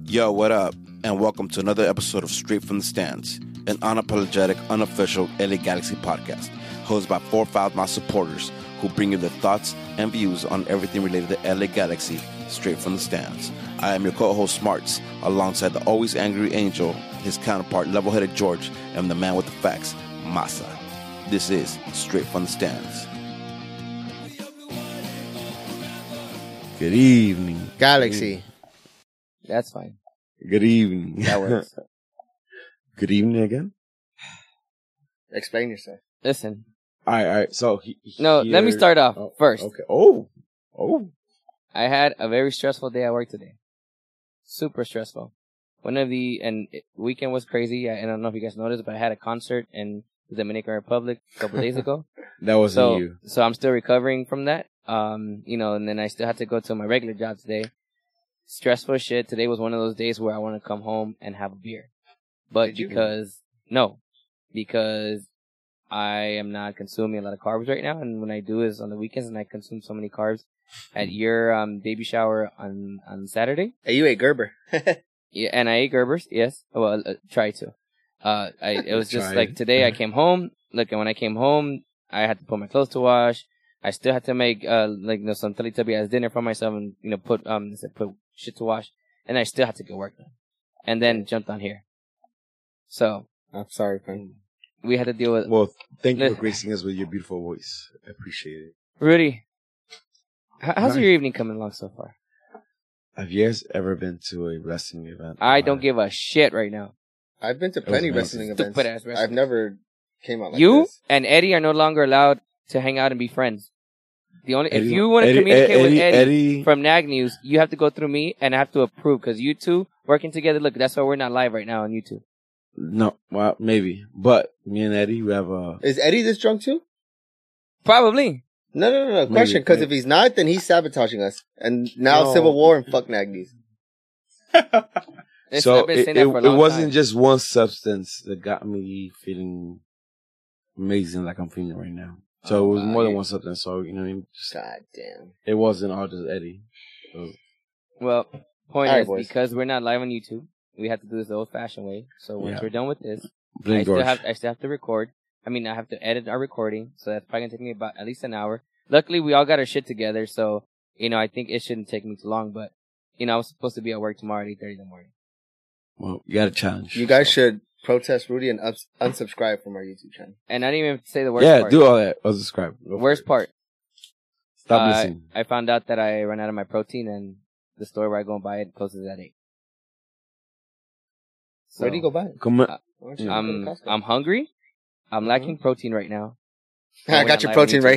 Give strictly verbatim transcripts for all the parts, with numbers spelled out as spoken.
Yo, what up? And welcome to another episode of Straight from the Stands, an unapologetic, unofficial L A Galaxy podcast, hosted by four Foulmouth supporters who bring you their thoughts and views on everything related to L A Galaxy, straight from the stands. I am your co-host, Smarts, alongside the always angry Angel, his counterpart, level-headed George, and the man with the facts, Masa. This is Straight from the Stands. Good evening. Galaxy. That's fine. Good evening. That works. Good evening again. Explain yourself. Listen. All right, all right. So he, No, here... let me start off oh, first. Okay. Oh, oh. I had a very stressful day at work today. Super stressful. One of the and it, weekend was crazy. I, I don't know if you guys noticed, but I had a concert in the Dominican Republic a couple days ago. That wasn't so, you. So I'm still recovering from that. Um, you know, and then I still had to go to my regular job today. Stressful shit. Today was one of those days where I want to come home and have a beer. But Did you? because, no, because I am not consuming a lot of carbs right now. And when I do is on the weekends and I consume so many carbs. At your um, baby shower on, on Saturday. Hey, you ate Gerber. Yeah, and I ate Gerbers, yes. Well, uh, try to. Uh, I, it was just Tried. like today I came home. Look, and when I came home, I had to put my clothes to wash. I still had to make, uh, like, you know, some Teletubby ass dinner for myself and, you know, put, um, put shit to wash. And I still had to get work done. And then jumped on here. So. I'm sorry, friend. We had to deal with. Well, thank you Listen. for gracing us with your beautiful voice. I appreciate it. Rudy. H- how's Nice. your evening coming along so far? Have you guys ever been to a wrestling event? I don't Uh, give a shit right now. I've been to was plenty amazing. wrestling events. Stupid ass wrestling. I've never came out like you this. and Eddie are no longer allowed to hang out and be friends. The only Eddie- if you want to Eddie- communicate Eddie- with Eddie, Eddie- from Nag News, you have to go through me and I have to approve because you two working together. Look, that's why we're not live right now on YouTube. No, well, maybe. But me and Eddie, we have a... Is Eddie this drunk too? Probably. No, no, no, no. Maybe, Question, because maybe. if he's not, then he's sabotaging us. And now No. Civil War and fuck Nagneys. It's- So I've been it, saying that it, for a it long wasn't time. just one substance that got me feeling amazing like I'm feeling right now. So Oh, it was wow, more than you- one substance. So, you know what I mean? Just, God damn. it wasn't all just Eddie. So, Well, point All right, is boys. because we're not live on YouTube, we have to do this the old-fashioned way. So once Yeah. we're done with this, blame I still George. have I still have to record. I mean, I have to edit our recording, so that's probably gonna take me about at least an hour. Luckily, we all got our shit together, so you know I think it shouldn't take me too long. But you know, I was supposed to be at work tomorrow at eight thirty in the morning. Well, you got a challenge. You guys So- should protest Rudy and ups- unsubscribe from our YouTube channel. And I didn't even say the worst Yeah, part. do all that. Unsubscribe. Go for Worst it. part. Stop uh, listening. I found out that I ran out of my protein, and the store where I go and buy it closes at eight. So, Where do you go buy it? Come on. Why don't you go to I'm Costco? I'm hungry. I'm lacking protein right now. I we're got not your live on protein YouTube. right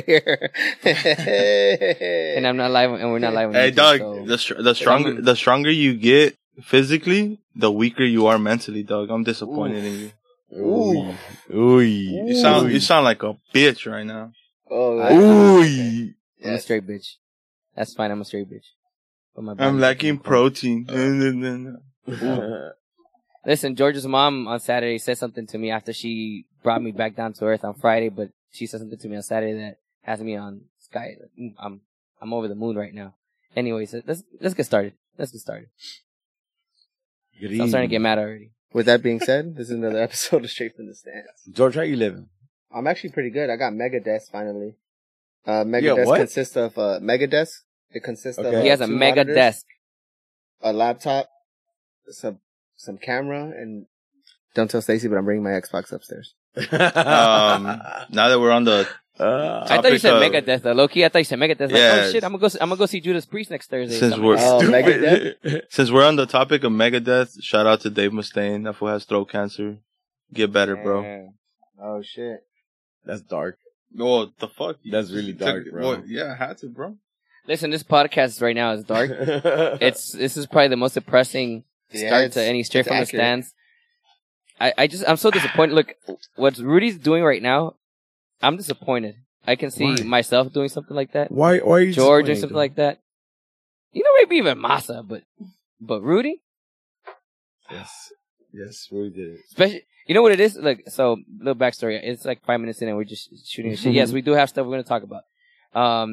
here. And I'm not live, and we're not live on Hey, YouTube. dog. so- The str- the stronger I'm- the stronger you get physically, the weaker you are mentally, dog. I'm disappointed in you. Ooh. Ooh. You sound you sound like a bitch right now. Oh, I- Ooh. I'm a Yes. straight bitch. That's fine. I'm a straight bitch. But my I'm body's lacking fucking cold. protein. Listen, George's mom on Saturday said something to me after she brought me back down to earth on Friday, but she said something to me on Saturday that has me on sky. Mm, I'm I'm over the moon right now. Anyways, let's let's get started. Let's get started. Good So I'm starting to get evening. mad already. With that being said, this is another episode of Straight from the Stands. George, how you living? I'm actually pretty good. I got Mega Desk finally. Uh, Mega Yeah, Desk what? consists of uh, Mega Desk. It consists of Okay. uh, He has a two mega monitors, desk. a laptop, some some camera, and don't tell Stacy, but I'm bringing my Xbox upstairs. Um, now that we're on the Uh, I thought you Topic said of- mega death though. Low key, I thought you said mega death. Like, Yeah. oh shit, I'm gonna go. I'm gonna go see Judas Priest next Thursday. Since Something we're like that. Oh, Megadeth? since we're on the topic of Megadeth, shout out to Dave Mustaine. That fool has throat cancer. Get better, bro. Damn. Oh shit. That's dark. Oh, the fuck? That's really dark, bro. Well, yeah, I had to, bro. Listen, this podcast right now is dark. It's this is probably the most depressing Yeah, start it's- to any straight it's from accurate. the stands. I, I just I'm so disappointed. Look, what Rudy's doing right now, I'm disappointed. I can see Why? myself doing something like that. Why? Why are you George doing disappointed, something though? like that. You know, maybe even Masa, but but Rudy, Yes. Yes, we did it. especially you know what it is. Like, so little backstory. It's like five minutes in, and we're just shooting the shit. Yes, we do have stuff we're gonna talk about. Um,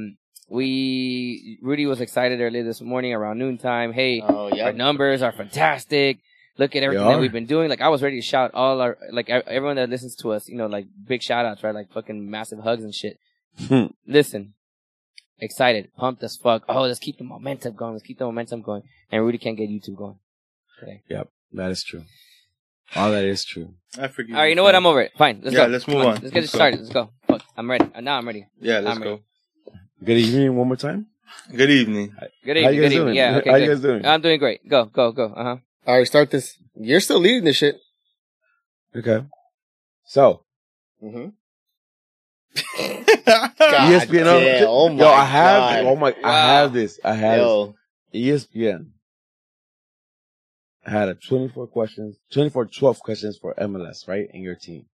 we Rudy was excited earlier this morning around noontime. Hey, Oh, our yeah. numbers are fantastic. Look at everything They that are. we've been doing. Like I was ready to shout all our like e- everyone that listens to us. You know, like big shout outs, right? Like fucking massive hugs and shit. Hmm. Listen, excited, pumped as fuck. Oh, let's keep the momentum going. Let's keep the momentum going. And Rudy can't get YouTube going today. Yep, that is true. All that is true. I forget. All right, you know what? I'm over it. Fine, let's Yeah, go. let's Come move on. Let's get Let's it go. started. Let's go. Fuck, I'm ready. Uh, Now I'm ready. Yeah, let's I'm go. ready. Good evening one more time. Good evening. Good How evening. you Good guys evening. doing? Yeah. Okay. How good. you guys doing? I'm doing great. Go. Go. Go. Uh huh. All right, start this. You're still leading this shit. Okay. So, Mm-hmm. E S P N. damn, oh my yo, I have. God. Oh my! Wow. I have this. I have Yo. this. E S P N had a twenty-four questions, twenty-four twelve questions for M L S, right? And your team.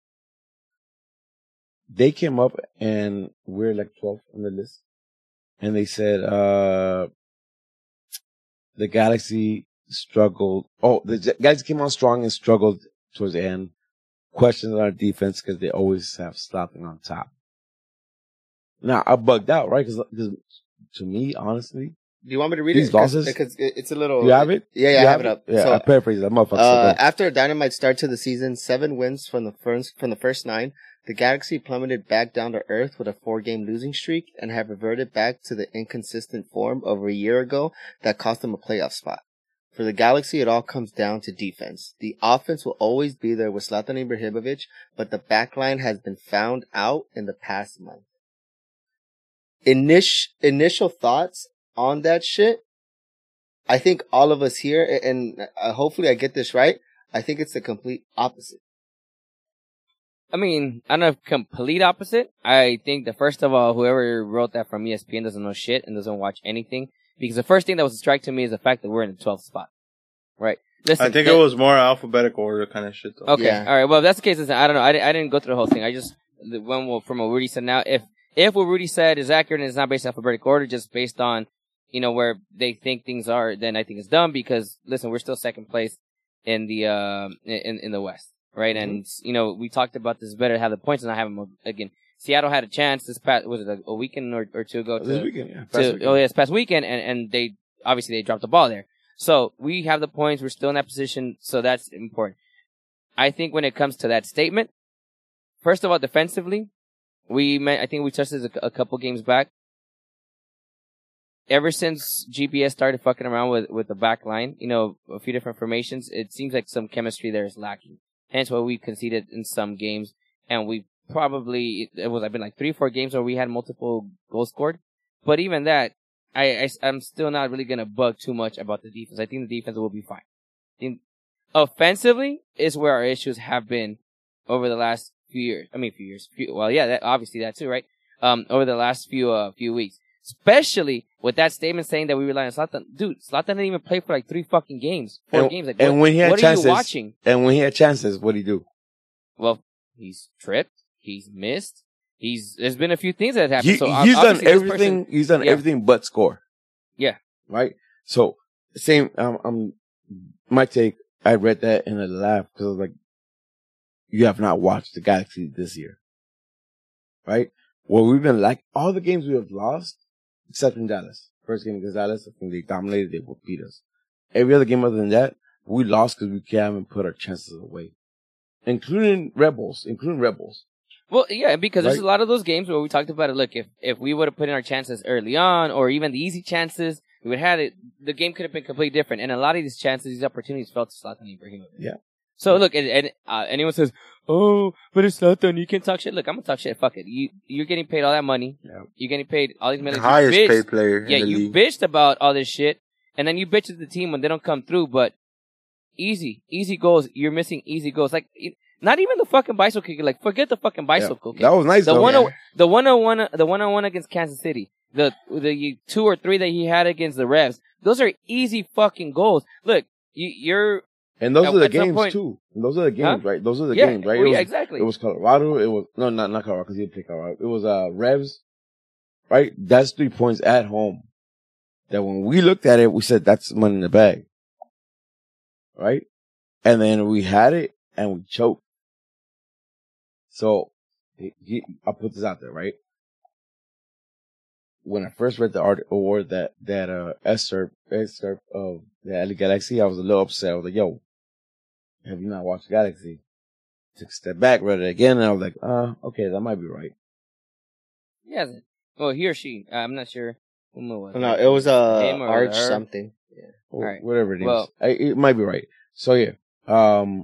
They came up and we're like twelfth on the list. And they said, uh, the Galaxy struggled. Oh, the J- Galaxy came on strong and struggled towards the end. Questions on our defense because they always have Slatan on top. Now, I bugged out, right? Because to me, honestly, Do you want me to read These it? 'Cause- losses? Because it, it's a little. you have it? Yeah, yeah, You I have it up. Yeah, So, I paraphrased that motherfucker. Uh, so go. after a dynamite start to the season, seven wins from the first from the first nine, the Galaxy plummeted back down to earth with a four-game losing streak and have reverted back to the inconsistent form of a year ago that cost them a playoff spot. For the Galaxy, it all comes down to defense. The offense will always be there with Zlatan Ibrahimovic, but the backline has been found out in the past month. Init- initial thoughts on that shit. I think all of us here, and uh, hopefully I get this right, I think it's the complete opposite. I mean, I don't know if complete opposite. I think that first of all, whoever wrote that from E S P N doesn't know shit and doesn't watch anything. Because the first thing that was a strike to me is the fact that we're in the twelfth spot. Right? Listen, I think that- it was more alphabetical order kind of shit though. Okay. Yeah. All right. Well, if that's the case, listen, I don't know. I, di- I didn't go through the whole thing. I just, the one will- from what Rudy said now, if, if what Rudy said is accurate and it's not based on alphabetical order, just based on, you know, where they think things are, then I think it's dumb because, listen, we're still second place in the, um, in, in the West. Right? Mm-hmm. And, you know, we talked about this better to have the points and not have them again. Seattle had a chance this past, was it a, a weekend or, or two ago? To, This weekend, yeah. to, Past weekend. oh yeah, this past weekend, and, and they, obviously they dropped the ball there. So we have the points, we're still in that position, so that's important. I think when it comes to that statement, first of all, defensively, we met, I think we touched this a, a couple games back. Ever since G P S started fucking around with, with the back line, you know, a few different formations, it seems like some chemistry there is lacking. Hence why we conceded in some games, and we probably, it was, I've been like three, four games where we had multiple goals scored. But even that, I, I, I'm still not really going to bug too much about the defense. I think the defense will be fine. I think offensively is where our issues have been over the last few years. I mean, few years. Few, well, yeah, that, obviously that too, right? Um, over the last few, uh, few weeks. Especially with that statement saying that we rely on Zlatan. Dude, Zlatan didn't even play for like three fucking games. Four And- games. Like, and what, when he had what chances, are you watching? And when he had chances, what did he do? Well, he's tripped. He's missed. He's, there's been a few things that have happened. He, so he's ob- done obviously this everything. person- he's done Yeah. everything but score. Yeah. Right. So same. Um. um my take. I read that and I laughed because I was like, "You have not watched the Galaxy this year, right? Well, we've been like all the games we have lost, except in Dallas. First game against Dallas, I think they dominated. They would beat us. Every other game other than that, we lost because we haven't put our chances away, including Rebels, including Rebels. Well, yeah, because there's Right. a lot of those games where we talked about it. Look, if, if we would have put in our chances early on, or even the easy chances, we would have had it, the game could have been completely different. And a lot of these chances, these opportunities fell to Zlatan Ibrahimovic. Yeah. So look, and, and uh, anyone says, "Oh, but it's Zlatan, you can talk shit." Look, I'm gonna talk shit. Fuck it. You you're getting paid all that money. Yeah. You're getting paid all these The millions. highest you bitched, paid player yeah, in the you league. bitched about all this shit, and then you bitch at the team when they don't come through. But easy, easy goals. You're missing easy goals. Like it- not even the fucking bicycle kick. Like forget the fucking bicycle kick. That was nice. The though. one, Yeah. the one on one, the one on one against Kansas City, the the two or three that he had against the Revs, those are easy fucking goals. Look, you, you're And those At- are the at some games point- too. And those are the games, Huh? right? Those are the yeah, games, right? well, it, yeah, was, exactly. it was Colorado. It was no, not not Colorado because he didn't play Colorado. It was uh Revs, right? That's three points at home. That when we looked at it, we said that's money in the bag, right? And then we had it and we choked. So he, he, I'll put this out there, right? when I first read the art award that that uh excerpt excerpt of the L A Galaxy, I was a little upset. I was like, "Yo, have you not watched Galaxy?" Took a step back, read it again, and I was like, "Uh, okay, that might be right." He hasn't. Well, he or she. Uh, I'm not sure whom it was. No, it was uh, Him or Arch her. something. Yeah. Or Alright. whatever it is. Well- I, it might be right. So yeah, um,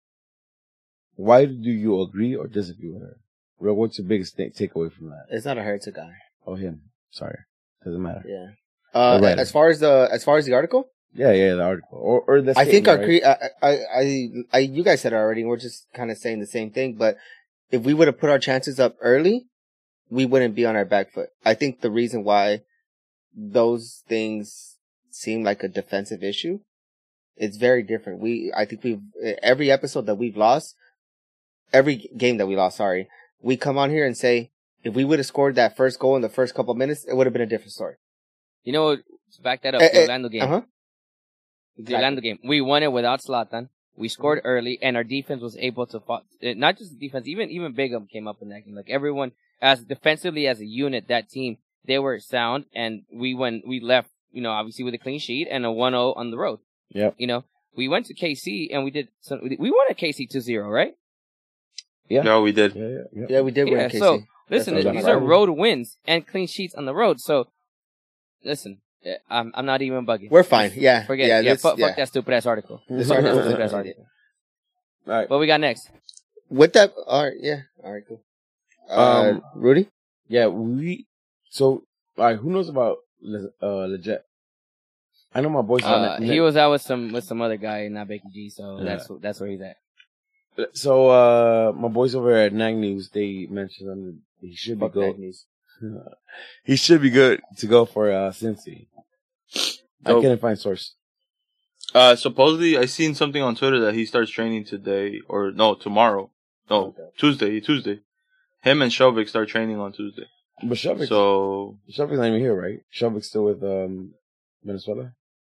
why do you agree or disagree with her? Real, what's your biggest thing, takeaway from that? It's not a her, it's a guy. Oh, him. Sorry, doesn't matter. Yeah. Uh, The writer. as far as the as far as the article, Yeah, yeah, the article or or the. I think our statement, right? cre- I, I I I you guys said it already, and we're just kind of saying the same thing. But if we would have put our chances up early, we wouldn't be on our back foot. I think the reason why those things seem like a defensive issue, it's very different. We I think we've every episode that we've lost, every game that we lost, sorry, we come on here and say if we would have scored that first goal in the first couple of minutes, it would have been a different story. You know what? To back that up, Eh, the eh, Orlando game. Uh huh. The Orlando game. We won it without Zlatan. We scored early, and our defense was able to fought, not just the defense, even even Bigham came up in that game. Like everyone, as defensively as a unit, that team they were sound, and we went we left, you know, obviously with a clean sheet and a one oh on the road. Yep. You know, we went to K C and we did some, we won at K C two zero, right? Yeah. Yeah, we did. Yeah, yeah, yeah. Yeah, we did win Yeah. K C. So listen, That's what these I'm are saying. road wins and clean sheets on the road. So listen, eh, I'm I'm not even bugging. We're fine. Yeah. Forget yeah, it. Yeah, this- fuck, yeah. fuck that stupid ass article. This Fuck that article- stupid ass article. All right. What we got next? With that, all right, yeah, all right, cool. Uh, Um, Rudy, Yeah, we. So, all right, who knows about Le- uh Leggett? I know my boys. Uh, on he was out with some with some other guy, not Becky G. So Yeah. that's that's where he's at. So, uh, my boys over at Nag News, they mentioned him. He should be fuck good. Agnes. He should be good to go for uh Cincy. I So- couldn't find source. Uh, supposedly, I seen something on Twitter that he starts training today, or no, tomorrow. No, Okay. Tuesday, Tuesday. Him and Shovik start training on Tuesday. But Shovik, So, Shovik's not even here, right? Shovik's still with um Venezuela.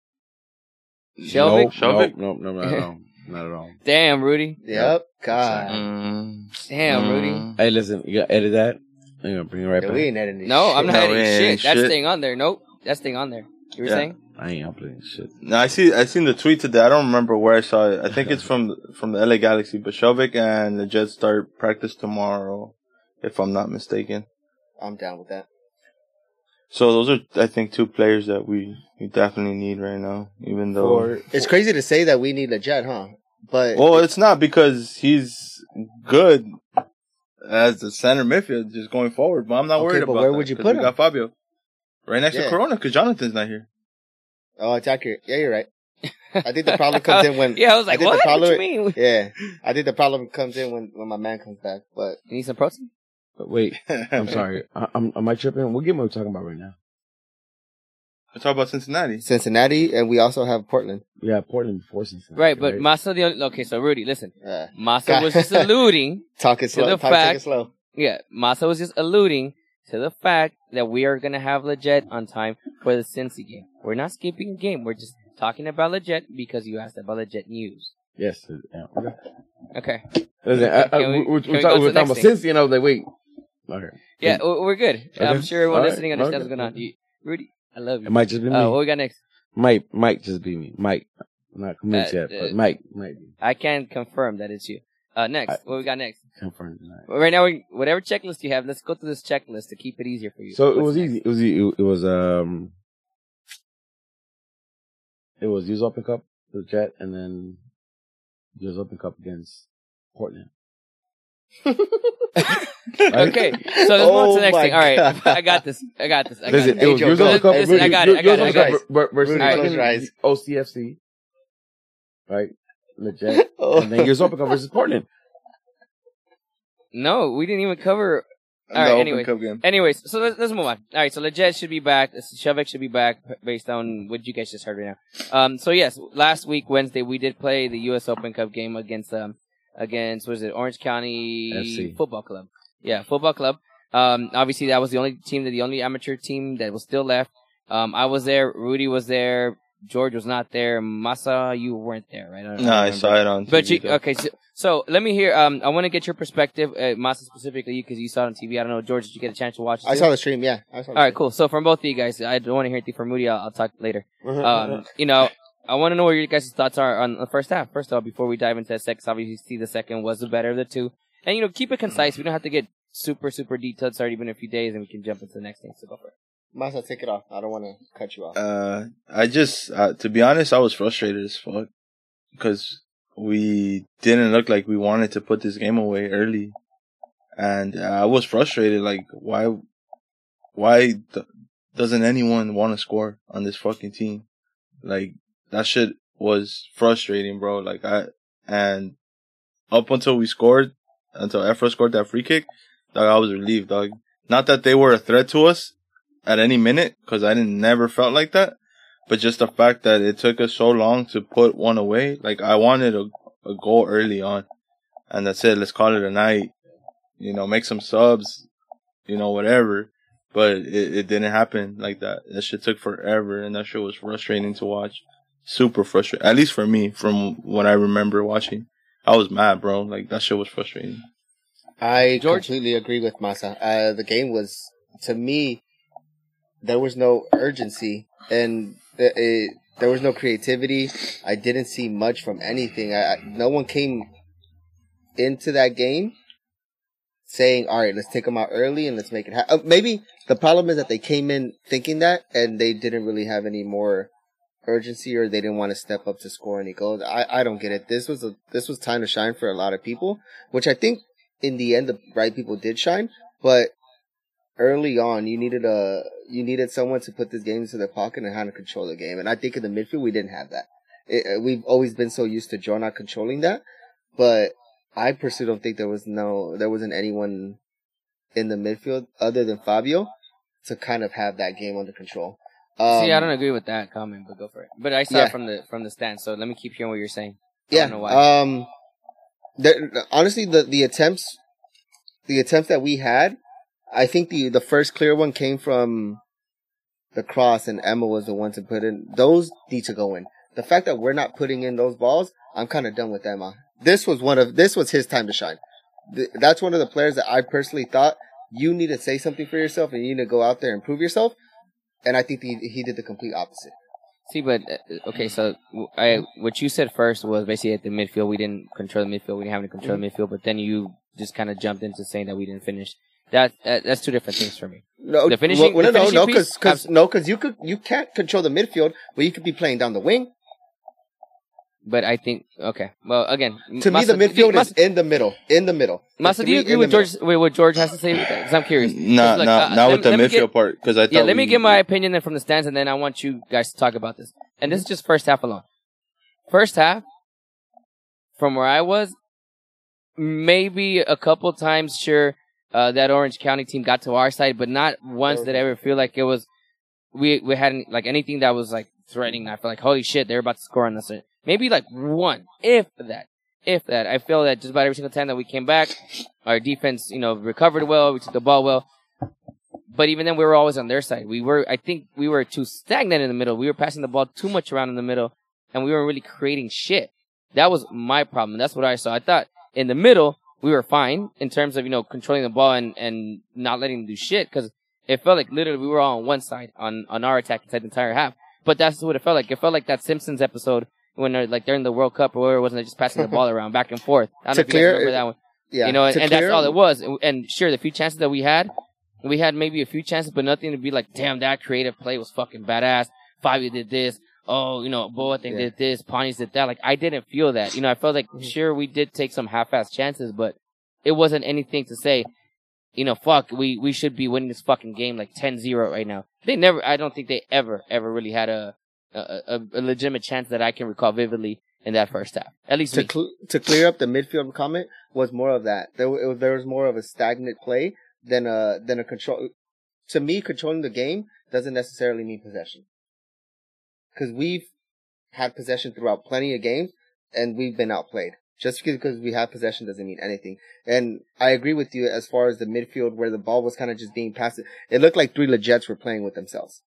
Shelvick? Nope, nope, nope, no, not at all. Not at all. Damn, Rudy. Yep, God. mm, Damn, Rudy. mm. Hey, listen, you gotta edit that. I'm gonna bring it right Yeah, back. we ain't editing this No, shit. I'm not No, editing we shit. ain't That's shit. staying on there. Nope, that's staying on there. You were Yeah. saying? I ain't uploading shit. No, I see. I seen the tweet today. I don't remember where I saw it. I think it's from from the L A Galaxy. But Shovik and the Jets start practice tomorrow, if I'm not mistaken. I'm down with that. So those are, I think, two players that we, we definitely need right now. Even though, For, It's crazy to say that we need a jet, huh? But well, it's not because he's good as the center midfield just going forward. But I'm not Okay, worried but about where that would you 'cause put we him? got Fabio right next Yeah. to Corona because Jonathan's not here. oh, it's accurate. Yeah, you're right. I think the problem comes in when Yeah, I was like, I think the what? problem- What you mean? yeah, I think the problem comes in when when my man comes back. But You need some protein? wait, I'm sorry. I, I'm, am I tripping? What game are we talking about right now? Let's talk about Cincinnati. Cincinnati, and we also have Portland. We have Portland before Cincinnati. Right, but Massa, the only, okay, so Rudy, listen. Uh, Massa God. was just alluding, talking To slow. the Talk, fact- take it slow. yeah, Massa was just alluding to the fact that we are going to have Leggett on time for the Cincy game. We're not skipping a game. We're just talking about Leggett because you asked about Leggett news. Yes. Yeah. Okay. Okay. Listen, I, I, Can we- we, we're, can we're we talking, go to we're the talking next about thing? Cincy, and I was like, wait. Okay. Yeah, w- we're good. I'm Okay. sure everyone All right. listening understands Okay. what's going on. You, Rudy, I love you. It might just be me. Uh, what we got next? Might, might just be me. Might. I'm not convinced Uh, yet, but uh, might, might be. I can confirm that it's you. Uh, next, I- what we got next? Confirmed tonight. Well, right now, we, whatever checklist you have, let's go through this checklist to keep it easier for you. So it What's was next? easy. It was, e- it was, um, it was U S Open Cup for the Jet, and then U S Open Cup against Portland. Okay, so let's move on to the next Oh thing. my All right, God. I got this. I got this. I got Listen, this. it was Hey, U S Joe, Open Cup. listen, I got it, I got it, I got U S Open Cup versus Rudy, close fucking your eyes. O C F C, right? The Jet, Oh. and then U S Open Cup versus Portland. No, we didn't even cover. All right, The Open anyway. Cup game. Anyways, so let's, let's move on. All right, so Leggett should be back. Shovik should be back based on what you guys just heard right now. Um, so yes, last week Wednesday we did play the U S Open Cup game against um against what is it Orange County F C. Football Club. Yeah, football club. Um, obviously that was the only team, that the only amateur team that was still left. Um, I was there. Rudy was there. George was not there. Masa, you weren't there, right? I No, I saw it on T V. But you, though. okay, so, so let me hear. Um, I want to get your perspective, uh, Masa specifically, you because you saw it on T V. I don't know, George, did you get a chance to watch it? I too? saw the stream. Yeah. I saw the All right, stream. cool. So from both of you guys, I don't want to hear anything from Moody. I'll, I'll talk later. Um, you know, I want to know what your guys' thoughts are on the first half. First of all, before we dive into the second, obviously the second was the better of the two. And, you know, keep it concise. We don't have to get super, super detailed. Start even in a few days, and we can jump into the next thing. So go for it. Masa, take it off. I don't want to cut you off. Uh, I just, uh, to be honest, I was frustrated as fuck because we didn't look like we wanted to put this game away early, and uh, I was frustrated. Like, why, why th- doesn't anyone want to score on this fucking team? Like, that shit was frustrating, bro. Like, I and up until we scored, until Efra scored that free kick, dog, I was relieved, dog. Not that they were a threat to us at any minute, because I didn't never felt like that. But just the fact that it took us so long to put one away, like I wanted a, a goal early on, and that's it. Let's call it a night. You know, make some subs, you know, whatever. But it, it didn't happen like that. That shit took forever, and that shit was frustrating to watch. Super frustrating, at least for me, from what I remember watching. I was mad, bro. Like that shit was frustrating. I George? completely agree with Masa. Uh, the game was, to me, there was no urgency, and it, it, there was no creativity. I didn't see much from anything. I, I, no one came into that game saying, all right, let's take them out early and let's make it happen. Uh, maybe the problem is that they came in thinking that, and they didn't really have any more urgency, or they didn't want to step up to score any goals. I, I don't get it. This was a this was time to shine for a lot of people, which I think in the end the right people did shine, but early on you needed a you needed someone to put this game into their pocket and how to control the game. And I think in the midfield we didn't have that. It, we've always been so used to Joe not controlling that, but I personally don't think there was no there wasn't anyone in the midfield other than Fabio to kind of have that game under control. Um, See, I don't agree with that comment, but go for it. But I saw yeah. it from the from the stand, so let me keep hearing what you're saying. I Yeah. don't know why. Um. The, honestly, the the attempts, the attempts that we had, I think the the first clear one came from the cross, and Emma was the one to put in. Those need to go in. The fact that we're not putting in those balls, I'm kind of done with Emma. This was one of this was his time to shine. Th- that's one of the players that I personally thought you need to say something for yourself and you need to go out there and prove yourself. And I think he he did the complete opposite. See, but uh, okay, so I what you said first was basically at the midfield we didn't control the midfield, we didn't have to control Mm-hmm. the midfield, but then you just kind of jumped into saying that we didn't finish. That uh, that's two different things for me. No, The finishing- well, the no, finishing no, piece? because no, because you could you can't control the midfield, but you could be playing down the wing. But I think okay. Well, again, To me, the Masa, midfield Masa, is in the middle. In the middle. The Masa, do you three agree in with the George? With what George has to say? Because I'm curious. Not, Look, not, uh, not let- with the let me midfield get- part, because I thought Yeah, let me we- give my opinion then from the stands, and then I want you guys to talk about this. And this is just first half alone. First half, from where I was, maybe a couple times, sure, uh, that Orange County team got to our side, but not once did I ever feel like it was we we had like anything that was like threatening. I felt like holy shit, they're about to score on us. Maybe like one, if that, if that. I feel that just about every single time that we came back, our defense, you know, recovered well, we took the ball well. But even then, we were always on their side. We were, I think, we were too stagnant in the middle. We were passing the ball too much around in the middle, and we weren't really creating shit. That was my problem. That's what I saw. I thought in the middle we were fine in terms of you know controlling the ball and, and not letting them do shit because it felt like literally we were all on one side on on our attack inside the entire half. But that's what it felt like. It felt like that Simpsons episode when they're like during the World Cup or whatever it was, and they're just passing the ball around back and forth. I don't To know if you guys clear- remember that one. Yeah. You know, and, To and clear- that's all it was. And, and sure, the few chances that we had, we had maybe a few chances, but nothing to be like, damn, that creative play was fucking badass. Fabio did this. Oh, you know, Boateng Yeah. did this. Panis did that. Like, I didn't feel that. You know, I felt like, sure, we did take some half-ass chances, but it wasn't anything to say, you know, fuck, we, we should be winning this fucking game like ten zero right now. They never, I don't think they ever, ever really had a, a, a, a legitimate chance that I can recall vividly in that first half. At least to me. cl- to clear up the midfield comment was more of that. There, w- it was, there was more of a stagnant play than a than a control. To me, controlling the game doesn't necessarily mean possession, because we've had possession throughout plenty of games and we've been outplayed. Just because we have possession doesn't mean anything. And I agree with you as far as the midfield where the ball was kind of just being passed. It looked like three Legets were playing with themselves.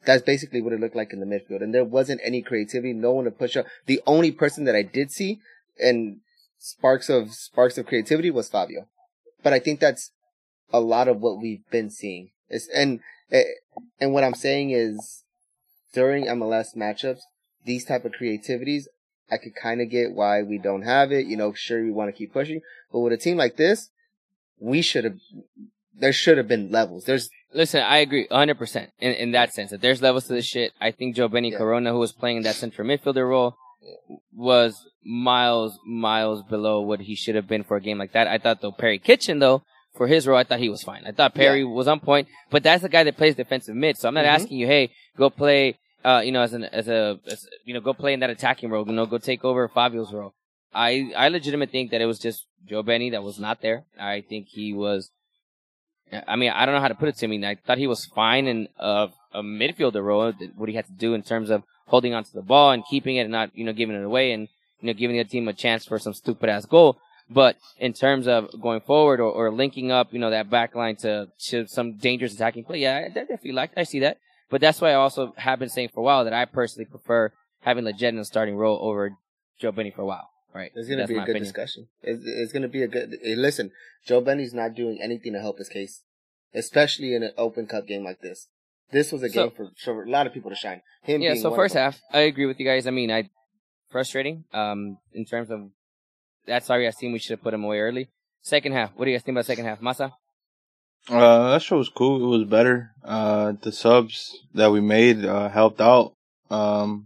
That's basically what it looked like in the midfield. And there wasn't any creativity, no one to push up. The only person that I did see and sparks of sparks of creativity was Fabio. But I think that's a lot of what we've been seeing. It's, and and what I'm saying is, during M L S matchups, these type of creativities, I could kind of get why we don't have it. You know, sure, we want to keep pushing. But with a team like this, we should have, there should have been levels. There's Listen, I agree one hundred percent in, in that sense. That there's levels to this shit. I think Joe Benny Yeah. Corona, who was playing that central midfielder role, was miles, miles below what he should have been for a game like that. I thought, though, Perry Kitchen, though, for his role, I thought he was fine. I thought Perry Yeah. was on point, but that's the guy that plays defensive mid. So I'm not Mhm. asking you, hey, go play, uh, you know, as an, as a, as, you know, go play in that attacking role, you know, go take over Fabio's role. I, I legitimately think that it was just Joe Benny that was not there. I think he was, I mean, I don't know how to put it to me. I thought he was fine in a, a midfielder role, what he had to do in terms of holding onto the ball and keeping it and not, you know, giving it away and, you know, giving the team a chance for some stupid ass goal. But in terms of going forward or, or linking up, you know, that back line to, to some dangerous attacking play, yeah, I definitely like, I see that. But that's why I also have been saying for a while that I personally prefer having Leggett in the starting role over Joe Benny for a while. Right. There's going to That's be a my good opinion. discussion. It's, it's going to be a good. Hey, listen, Joe Benny's not doing anything to help his case, especially in an Open Cup game like this. This was a So- game for, for a lot of people to shine. Him Yeah, being so one first of them. half, I agree with you guys. I mean, I frustrating um, in terms of that sorry ass team. We should have put him away early. Second half, what do you guys think about second half? Masa? Uh, that show was cool. It was better. Uh, the subs that we made uh, helped out. Um,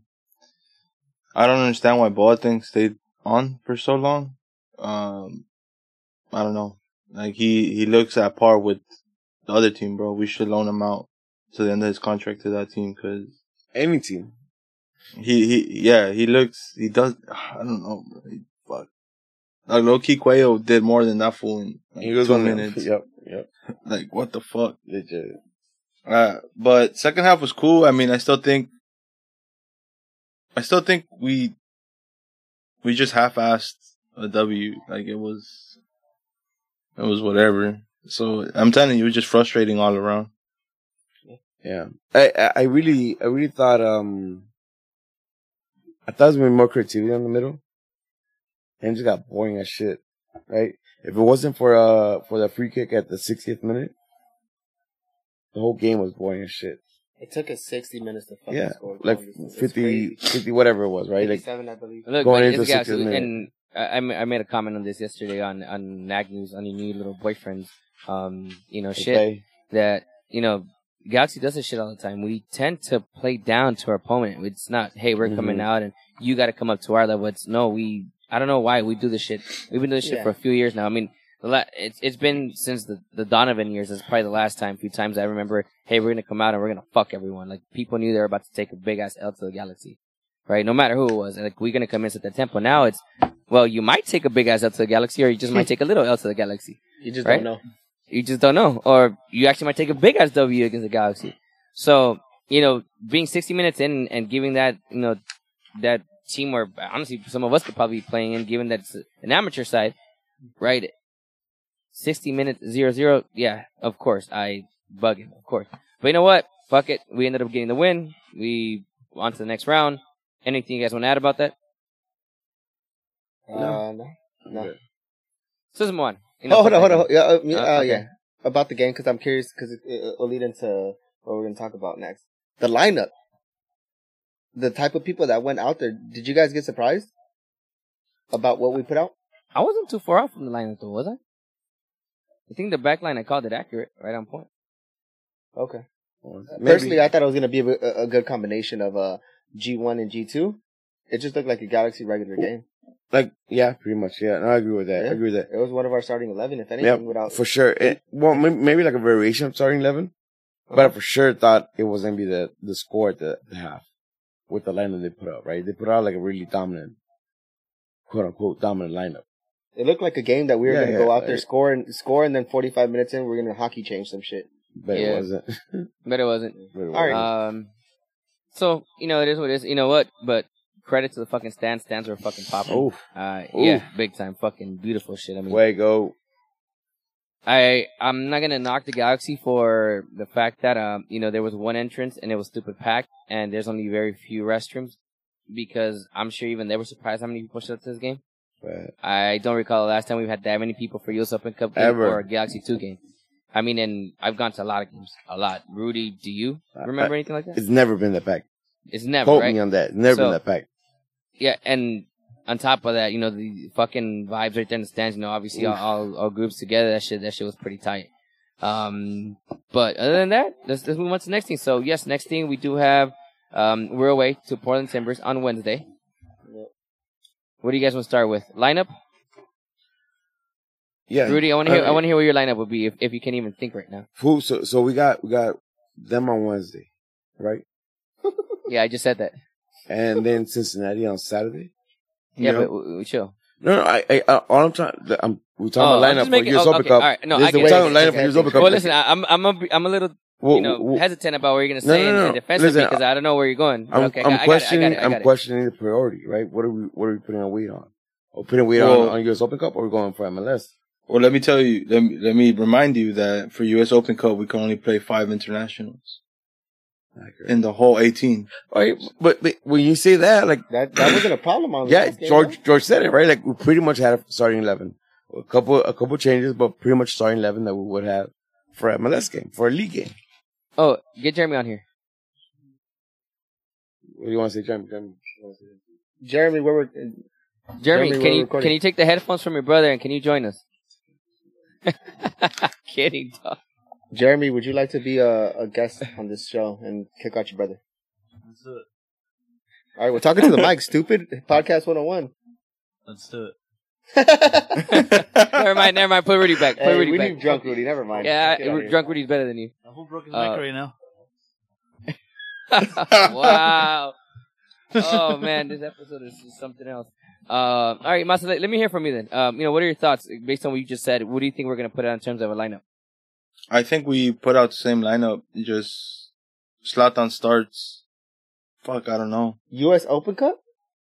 I don't understand why Boateng stayed on for so long. Um, I don't know. Like he, he looks at par with the other team, bro. We should loan him out to the end of his contract to that team because Any team. he, he, yeah, he looks. He does. I don't know. Bro. He, fuck. Like low-key Cuello did more than that fool in like, He was two on the- minutes. Yep, yep. Like what the fuck. Legit. Uh, but second half was cool. I mean, I still think, I still think we, we just half-assed a W. Like it was, it was whatever. So I'm telling you, it was just frustrating all around. Yeah. I, I, I really, I really thought, um, I thought there was going to be more creativity in the middle. And it just got boring as shit. Right? If it wasn't for, uh, for the free kick at the sixtieth minute, the whole game was boring as shit. It took us sixty minutes to fucking Yeah. score. Like goals. It's fifty, crazy. fifty, whatever it was, right? Like, fifty-seven, I believe. Look, Going man, into it's the gas, sixtieth minute. and I, I ma- I made a comment on this yesterday on on Nag News on your new little boyfriends. Um, you know, shit okay. that you know. Galaxy does this shit all the time. We tend to play down to our opponent. It's not, hey, we're coming Mhm. out and you got to come up to our level. It's no, we. I don't know why we do this shit. We've been doing this shit Yeah. for a few years now. I mean, the la- it's it's been since the the Donovan years. It's probably the last time, few times I remember. Hey, we're gonna come out and we're gonna fuck everyone. Like people knew they were about to take a big ass L to the Galaxy, right? No matter who it was. Like we're gonna come in at the tempo. Now it's, well, you might take a big ass L to the Galaxy, or you just might take a little L to the Galaxy. You just Right? don't know. You just don't know. Or you actually might take a big ass W against the Galaxy. So, you know, being sixty minutes in and giving that, you know, that team where honestly some of us could probably be playing in, given that it's an amateur side, right? sixty minutes, zero zero. Yeah, of course. I bug him, of course. But you know what? Fuck it. We ended up getting the win. We on to the next round. Anything you guys want to add about that? Uh, no. No. So, one. You Oh, know, hold on, fuck hold on. that Yeah, uh, me- Uh, uh, okay. yeah. About the game, because I'm curious, because it, it, it'll lead into what we're going to talk about next. The lineup. The type of people that went out there. Did you guys get surprised about what we put out? I wasn't too far off from the lineup, though, was I? I think the back line, I called it accurate, right on point. Okay. Maybe. Personally, I thought it was going to be a, a, a good combination of uh, G one and G two. It just looked like a Galaxy regular game. Like, yeah, pretty much. Yeah, no, I agree with that. Yeah. I agree with that. It was one of our starting eleven, if anything, Yeah, without. for sure. It, well, maybe, maybe like a variation of starting eleven, but I for sure thought it was going to be the, the score at the, the half with the lineup they put out, right? They put out like a really dominant, quote unquote, dominant lineup. It looked like a game that we were Yeah, going to yeah, go out there, right. score, and score, and then forty-five minutes in, we're going to hockey change some shit. But Yeah. it wasn't. But it wasn't. But it All right. wasn't. Um, so, you know, it is what it is. You know what? But credit to the fucking stands. Stands were fucking popping. Oof. Uh, Oof. yeah, big time. Fucking beautiful shit. I mean, Way go. I I'm not gonna knock the Galaxy for the fact that um you know there was one entrance and it was stupid packed and there's only very few restrooms because I'm sure even they were surprised how many people showed up to this game. Right. I don't recall the last time we've had that many people for U S Open Cup game Ever. or a Galaxy two game. I mean, and I've gone to a lot of games, a lot. Rudy, do you remember I, anything like that? It's never been that packed. It's never, Quote right? me on that. It's never So- been that packed. Yeah, and on top of that, you know, the fucking vibes right there in the stands, you know, obviously all, all, all groups together, that shit, that shit was pretty tight. Um, but other than that, let's, let's move on to the next thing. So, yes, next thing we do have, um, we're away to Portland Timbers on Wednesday. What do you guys want to start with? Lineup? Yeah, Rudy, I want to hear, uh, I want to hear what your lineup would be if, if you can even think right now. Who? So, so we got we got them on Wednesday, right? Yeah, I just said that. And then Cincinnati on Saturday. Yeah, Yep. but w- w- chill. No, no, I, I, I all I'm trying, I'm we're talking Oh, about I'm lineup just for making- U S oh, Open okay, Cup. all right, no, This I is the get we're it. talking lineup for U S Open Cup. Well, listen, I, I'm I'm a, I'm a little Well, you know well, hesitant about what you're gonna No, say no, in, no. in defense of me Listen, because I don't know where you're going. I'm, okay, I I'm got, questioning. I got it, I got it, I I'm got it. questioning the priority, right? What are we? What are we putting on weight on? Are we putting weight Well- on on U S Open Cup, or are we going for M L S? Well, let me tell you, let me, let me remind you that for U S Open Cup, we can only play five internationals in the whole eighteen. All right, but, but when you say that, like, That that wasn't a problem on the yeah, last game, George though. George said it right. Like, we pretty much had a starting eleven, a couple a couple changes, but pretty much starting eleven that we would have for M L S game, for a league game. Oh, get Jeremy on here. What do you want to say, Jeremy? Jeremy? Jeremy, where we're Jeremy, Jeremy, can we're you recording. can you take the headphones from your brother and can you join us? Kidding, dog. Jeremy, would you like to be a, a guest on this show and kick out your brother? Let's do it. All right, we're talking to the mic, stupid. Podcast one oh one. Let's do it. Never mind, never mind. Put Rudy back. Put Hey, Rudy we back. need drunk Rudy. Never mind. Yeah, Get out of I, here. drunk Rudy's better than you. Now, who broke his Uh, neck right now? Wow. Oh man, this episode is just something else. Uh, all right, Masa, let, let me hear from you then. Um, you know, what are your thoughts based on what you just said? What do you think we're gonna put out in terms of a lineup? I think we put out the same lineup. Just Zlatan starts. Fuck, I don't know. U S Open Cup?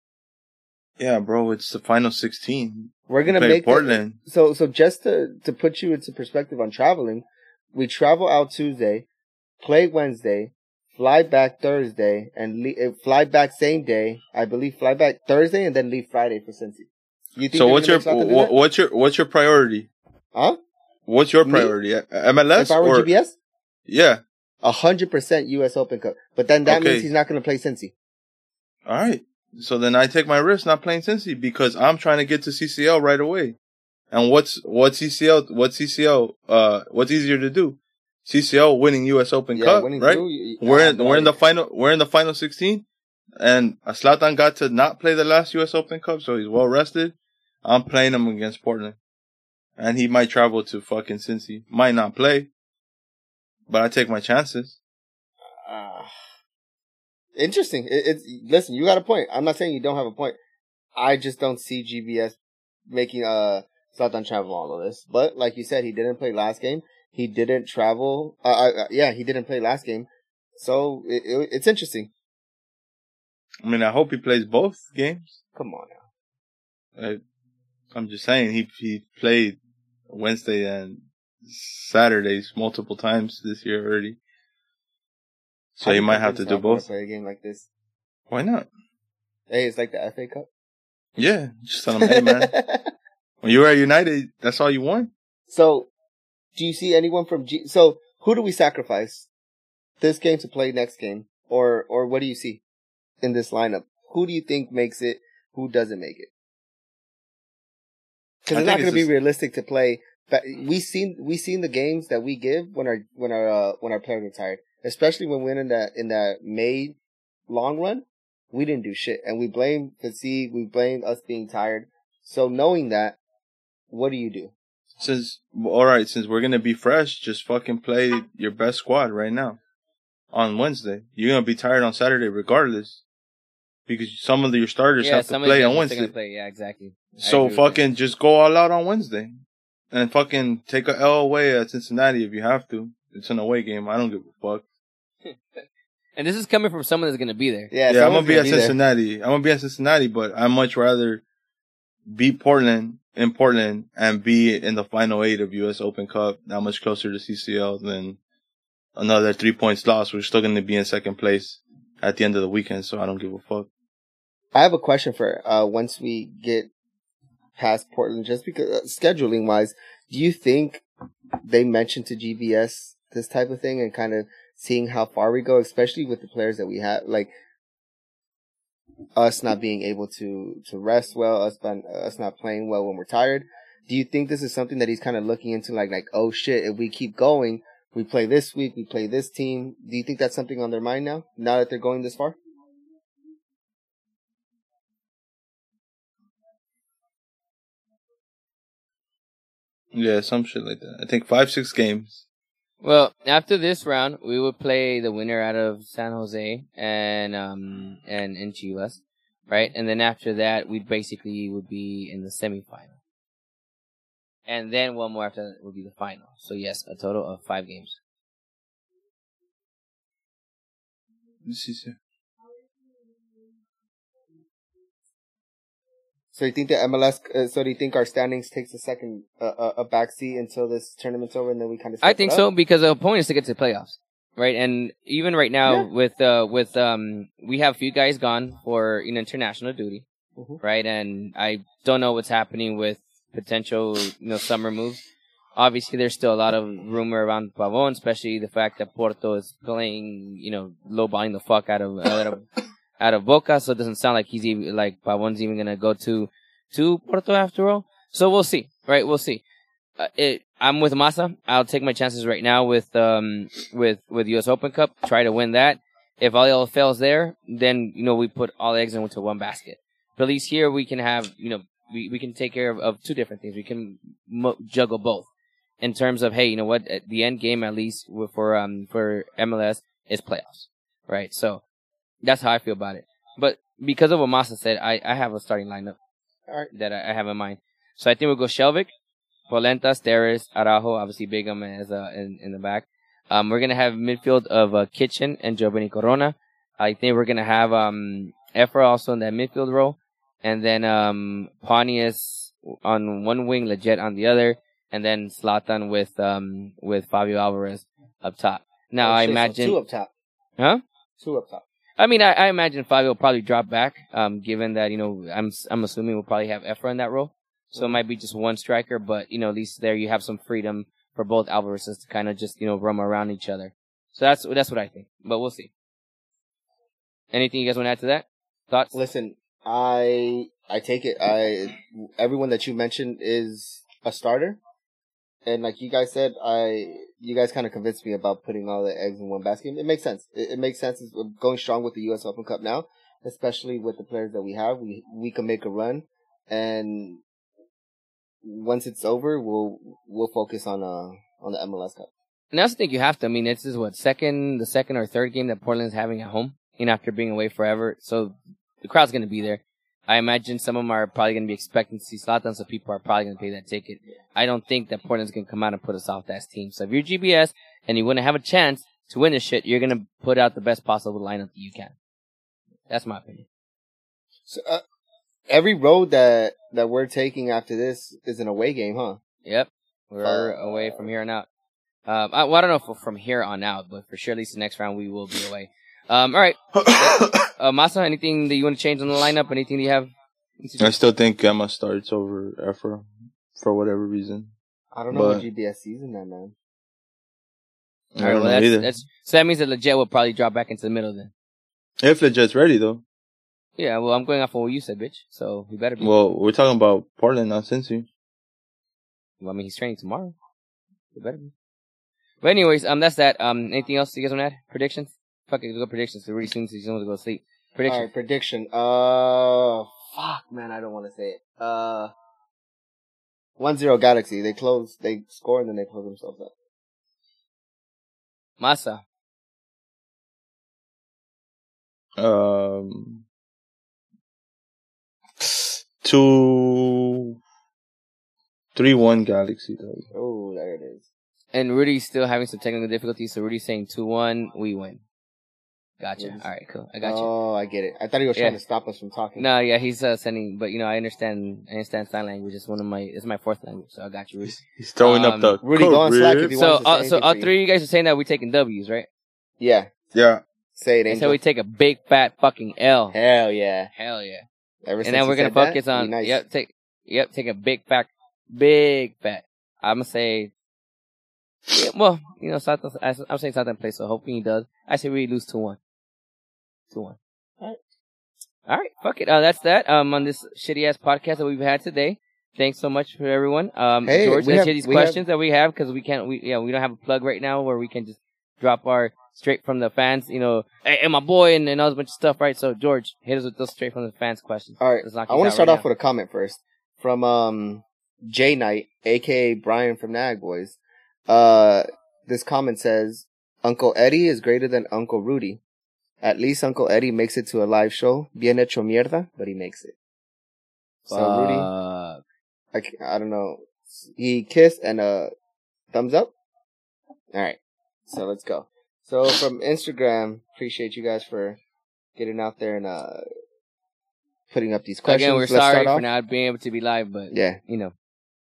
Yeah, bro, it's the final sixteen. We're gonna Play make the- Portland. so so just to to put you into perspective on traveling, we travel out Tuesday, play Wednesday, fly back Thursday, and le- uh, fly back same day. I believe fly back Thursday and then leave Friday for Cincy. You think So they're what's your gonna make Zlatan do wha- that? what's your what's your priority? Huh? What's your Me? priority? Uh, M L S If I were or G B S, yeah? a hundred percent U S Open Cup. But then that Okay. means he's not gonna play Cincy. All right. So then I take my risk not playing Cincy because I'm trying to get to C C L right away. And what's what's C C L? What's C C L? Uh, what's easier to do? C C L winning U S Open Yeah, Cup, winning right? through, you- We're ah, in, we're in the final we're in the final sixteen, and Zlatan got to not play the last U S Open Cup, so he's well rested. I'm playing him against Portland, and he might travel to fucking Cincy. Might not play, but I take my chances. Ah. Interesting. It, it's listen. You got a point. I'm not saying you don't have a point. I just don't see G B S making uh Zlatan travel all of this. But like you said, he didn't play last game. He didn't travel. Uh, uh, yeah, he didn't play last game. So it, it, it's interesting. I mean, I hope he plays both games. Come on now. I, I'm just saying he he played Wednesday and Saturdays multiple times this year already, so How he do might you have to think do he's not gonna both. Play a game like this. Why not? Hey, it's like the F A Cup. Yeah, just tell him, hey man, when you were at United, that's all you won. So, do you see anyone from G? So, who do we sacrifice this game to play next game, or or what do you see in this lineup? Who do you think makes it? Who doesn't make it? Because I it's not think going to it's be just- realistic to play. But we seen we seen the games that we give when our when our uh, when our players are tired, especially when we're in that in that May long run. We didn't do shit, and we blame fatigue. We blame us being tired. So knowing that, what do you do? Since all right, since we're gonna be fresh, just fucking play your best squad right now on Wednesday. You're gonna be tired on Saturday regardless, because some of your starters Yeah, have to some of these play guys on are still Wednesday. gonna play. Yeah, exactly. I So agree with fucking just go all out on Wednesday, and fucking take a L away at Cincinnati if you have to. It's an away game. I don't give a fuck. that. And this is coming from someone that's gonna be there. Yeah, Yeah, I'm someone's gonna be at there. Cincinnati. I'm gonna be at Cincinnati, but I much rather beat Portland in Portland and be in the final eight of U S Open Cup, that much closer to C C L than another three points lost. We're still going to be in second place at the end of the weekend, so I don't give a fuck. I have a question for uh once we get past Portland, just because uh, scheduling wise, do you think they mentioned to G B S this type of thing and kind of seeing how far we go, especially with the players that we have, like us not being able to to rest well, us been, us not playing well when we're tired? Do you think this is something that he's kind of looking into, like like oh shit, if we keep going, we play this week, we play this team? Do you think that's something on their mind now, now that they're going this far? Yeah, some shit like that. I think five, six games. Well, after this round, we would play the winner out of San Jose and um and in Chivas, right? And then after that, we basically would be in the semifinal. And then one more after that would be the final. So yes, a total of five games. This is it. So you think the M L S? Uh, so do you think our standings takes a second, uh, a backseat until this tournament's over, and then we kind of? I think so, because the point is to get to the playoffs, right? And even right now, Yeah. with uh, with um, we have a few guys gone for you know international duty, Mhm. right? And I don't know what's happening with potential you know summer moves. Obviously, there's still a lot of rumor around Pavon, especially the fact that Porto is playing, you know, lowballing the fuck out of out of, out of Boca. So it doesn't sound like he's even like Pavon's even gonna go to to Porto after all. So we'll see, right? We'll see. Uh, it, I'm with Massa. I'll take my chances right now with um with with U S Open Cup. Try to win that. If all else fails there, then you know we put all eggs into one basket. But at least here we can have you know we, we can take care of, of two different things. We can mo- juggle both. In terms of, hey, you know what? At the end game, at least for um for M L S, is playoffs, right? So that's how I feel about it. But because of what Massa said, I, I have a starting lineup All right. that I, I have in mind. So I think we'll go Shelvick, Polenta, Steres, Araujo, obviously Bigam as uh, in in the back. Um, we're gonna have midfield of uh, Kitchen and Giovanni Corona. I think we're gonna have um Efra also in that midfield role, and then um Pontius on one wing, Leggett on the other. And then Zlatan with um with Fabio Alvarez up top. Now Oh, I shit, so imagine, two up top. huh? Two up top. I mean, I, I imagine Fabio will probably drop back. Um, given that you know, I'm I'm assuming we'll probably have Efra in that role, so it might be just one striker. But you know, at least there you have some freedom for both Alvarezes to kind of just you know roam around each other. So that's that's what I think. But we'll see. Anything you guys want to add to that? Thoughts? Listen, I I take it. I everyone that you mentioned is a starter. And like you guys said, I you guys kind of convinced me about putting all the eggs in one basket. It makes sense. It, it makes sense. It's going strong with the U S Open Cup now, especially with the players that we have. We we can make a run, and once it's over, we'll we'll focus on uh on the M L S Cup. And I also think you have to. I mean, this is what second, the second or third game that Portland's having at home, you know, after being away forever. So the crowd's going to be there. I imagine some of them are probably going to be expecting to see Zlatan, so people are probably going to pay that ticket. I don't think that Portland's going to come out and put a soft-ass team. So if you're G B S and you want to have a chance to win this shit, you're going to put out the best possible lineup that you can. That's my opinion. So uh, every road that that we're taking after this is an away game, huh? Yep. We're Uh, away from here on out. Um, I, well, I don't know if from here on out, but for sure, at least the next round, we will be away. Um, all right. Uh, Masa, anything that you want to change on the lineup? Anything that you have? I still think Emma starts over Efra for whatever reason. I don't know But- what G B S sees in that, man. I All right, don't well, know that's, either. that's, so that means that Leggett will probably drop back into the middle then. If Lejett's ready, though. Yeah, well, I'm going off of what you said, bitch. So he better be. Well, we're talking about Portland, not Cincy. Well, I mean, he's training tomorrow. He better be. But anyways, um, that's that. Um, anything else you guys want to add? Predictions? Fuck it, let's go predictions. It's really soon, so you want to go to sleep. Prediction. All right, prediction. Uh, fuck, man, I don't want to say it. Uh, one zero Galaxy. They close, they score, and then they close themselves up. Masa. Um, two, three, one Galaxy, though. Oh, there it is. And Rudy's still having some technical difficulties, so Rudy's saying two one, we win. Gotcha. Yes. All right, cool. I got you. Oh, I get it. I thought he was trying Yeah. to stop us from talking. No, yeah, he's uh, sending, but you know, I understand. I understand sign language. It's one of my. It's my fourth language, so I got you, Rudy. He's throwing Um, up the Rudy, go on Slack if you So, want to uh, say so anything all for you. three of you guys are saying that we're taking W's, right? Yeah, Yeah. say it, They Angel. said we take a big fat fucking L. Hell yeah. Hell yeah. Ever And since then you we're gonna said that, focus be on. nice. Yep, take. Yep, take a big fat, big fat. I'm gonna say. Yeah, well, you know, South, I'm saying Southern plays, so hoping he does. I say we lose two one. two one. All right. All right, fuck it. Uh, that's that. Um, on this shitty ass podcast that we've had today. Thanks so much for everyone. Um, Hey, George, we let's have- hear these we questions that we have because we can't. We yeah, we don't have a plug right now where we can just drop our straight from the fans. You know, hey, hey, my boy, and, and all this bunch of stuff, right? So, George, hit us with those straight from the fans questions. All right. Let's knock I these want out to start right off with a comment first from um J Knight, aka Brian from Nag Boys. Uh, this comment says, "Uncle Eddie is greater than Uncle Rudy. At least Uncle Eddie makes it to a live show. Bien hecho mierda, but he makes it." So now. Rudy, Fuck. I, c- I don't know. He kissed and uh thumbs up. All right, so let's go. So from Instagram, appreciate you guys for getting out there and uh putting up these questions. Again, we're Let's sorry start for off. not being able to be live, but Yeah. you know.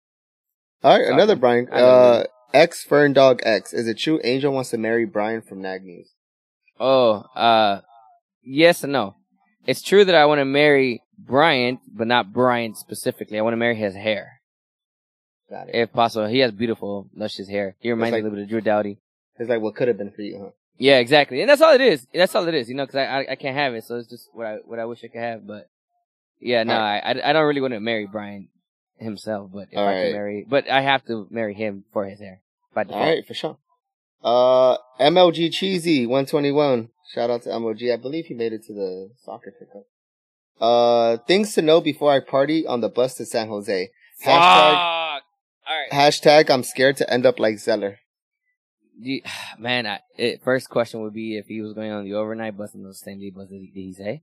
All right, Sorry. another Brian. I know, Uh, man. X Fern Dog X. Is it true Angel wants to marry Brian from Nag News? Oh, uh, yes and no. It's true that I want to marry Bryant, but not Bryant specifically. I want to marry his hair, Got it. if possible. He has beautiful, luscious hair. He reminds like- me a little bit of Drew Doughty. It's like what could have been for you, huh? Yeah, exactly. And that's all it is. That's all it is, you know, because I, I I can't have it, so it's just what I what I wish I could have. But yeah, no, I I, I don't really want to marry Bryant himself, but if All I right. can marry, but I have to marry him for his hair. By default. All right, for sure. Uh, M L G Cheesy one twenty-one. Shout out to M L G. I believe he made it to the soccer pickup. Uh, things to know before I party on the bus to San Jose. Hashtag, Fuck. All right. hashtag I'm scared to end up like Zeller. You, man, I, it, first question would be if he was going on the overnight bus and those same day bus. Did he, did he say?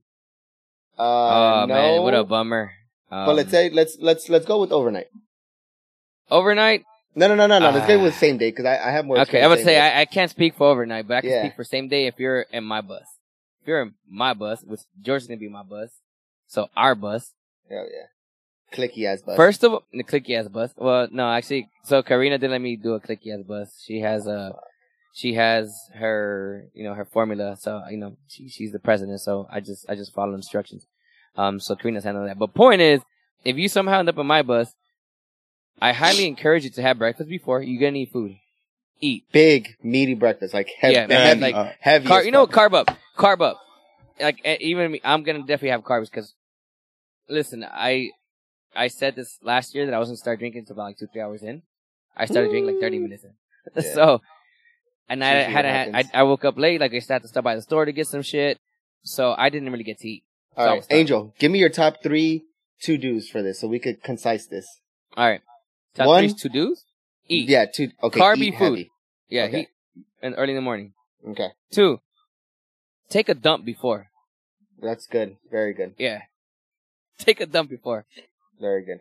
Uh, oh no. man, what a bummer. Um, But let's say let's let's let's go with overnight. overnight. No, no, no, no, no. Let's go Ah. with same day because I, I have more. Okay, I would same say day. I, I can't speak for overnight, but I can Yeah. speak for same day if you're in my bus. If you're in my bus, which George's gonna be my bus, so our bus. Hell yeah. Clicky ass bus. First of all, the clicky ass bus. Well, no, actually, so Karina didn't let me do a clicky ass bus. She has a, she has her, you know, her formula. So you know, she she's the president. So I just I just follow instructions. Um, so Karina's handling that. But point is, if you somehow end up on my bus, I highly encourage you to have breakfast before. You're gonna need food. Eat. Big meaty breakfast, like heavy, Yeah, the man, heavy, like, uh, heavy. Car, as you know, fuck. carb up, carb up. Like eh, even me, I'm gonna definitely have carbs because, listen, I I said this last year that I wasn't gonna start drinking until about like two three hours in. I started drinking like thirty minutes in. Yeah. So, and I Usually had what a, I happens. I woke up late. Like I had to stop by the store to get some shit. So I didn't really get to eat. All So I right, was starving. Angel, give me your top three to dos for this, so we could concise this. All right. Top One- three to dos. Eat. Yeah, two. Okay, Carby eat food. heavy. Yeah. Okay. Eat. And early in the morning. Okay, Two. Take a dump before. that's good. Very good. Yeah. Take a dump before. Very good.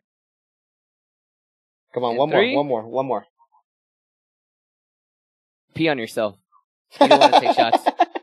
Come on, And one three? more, one more, one more. Pee on yourself. You don't want to take shots.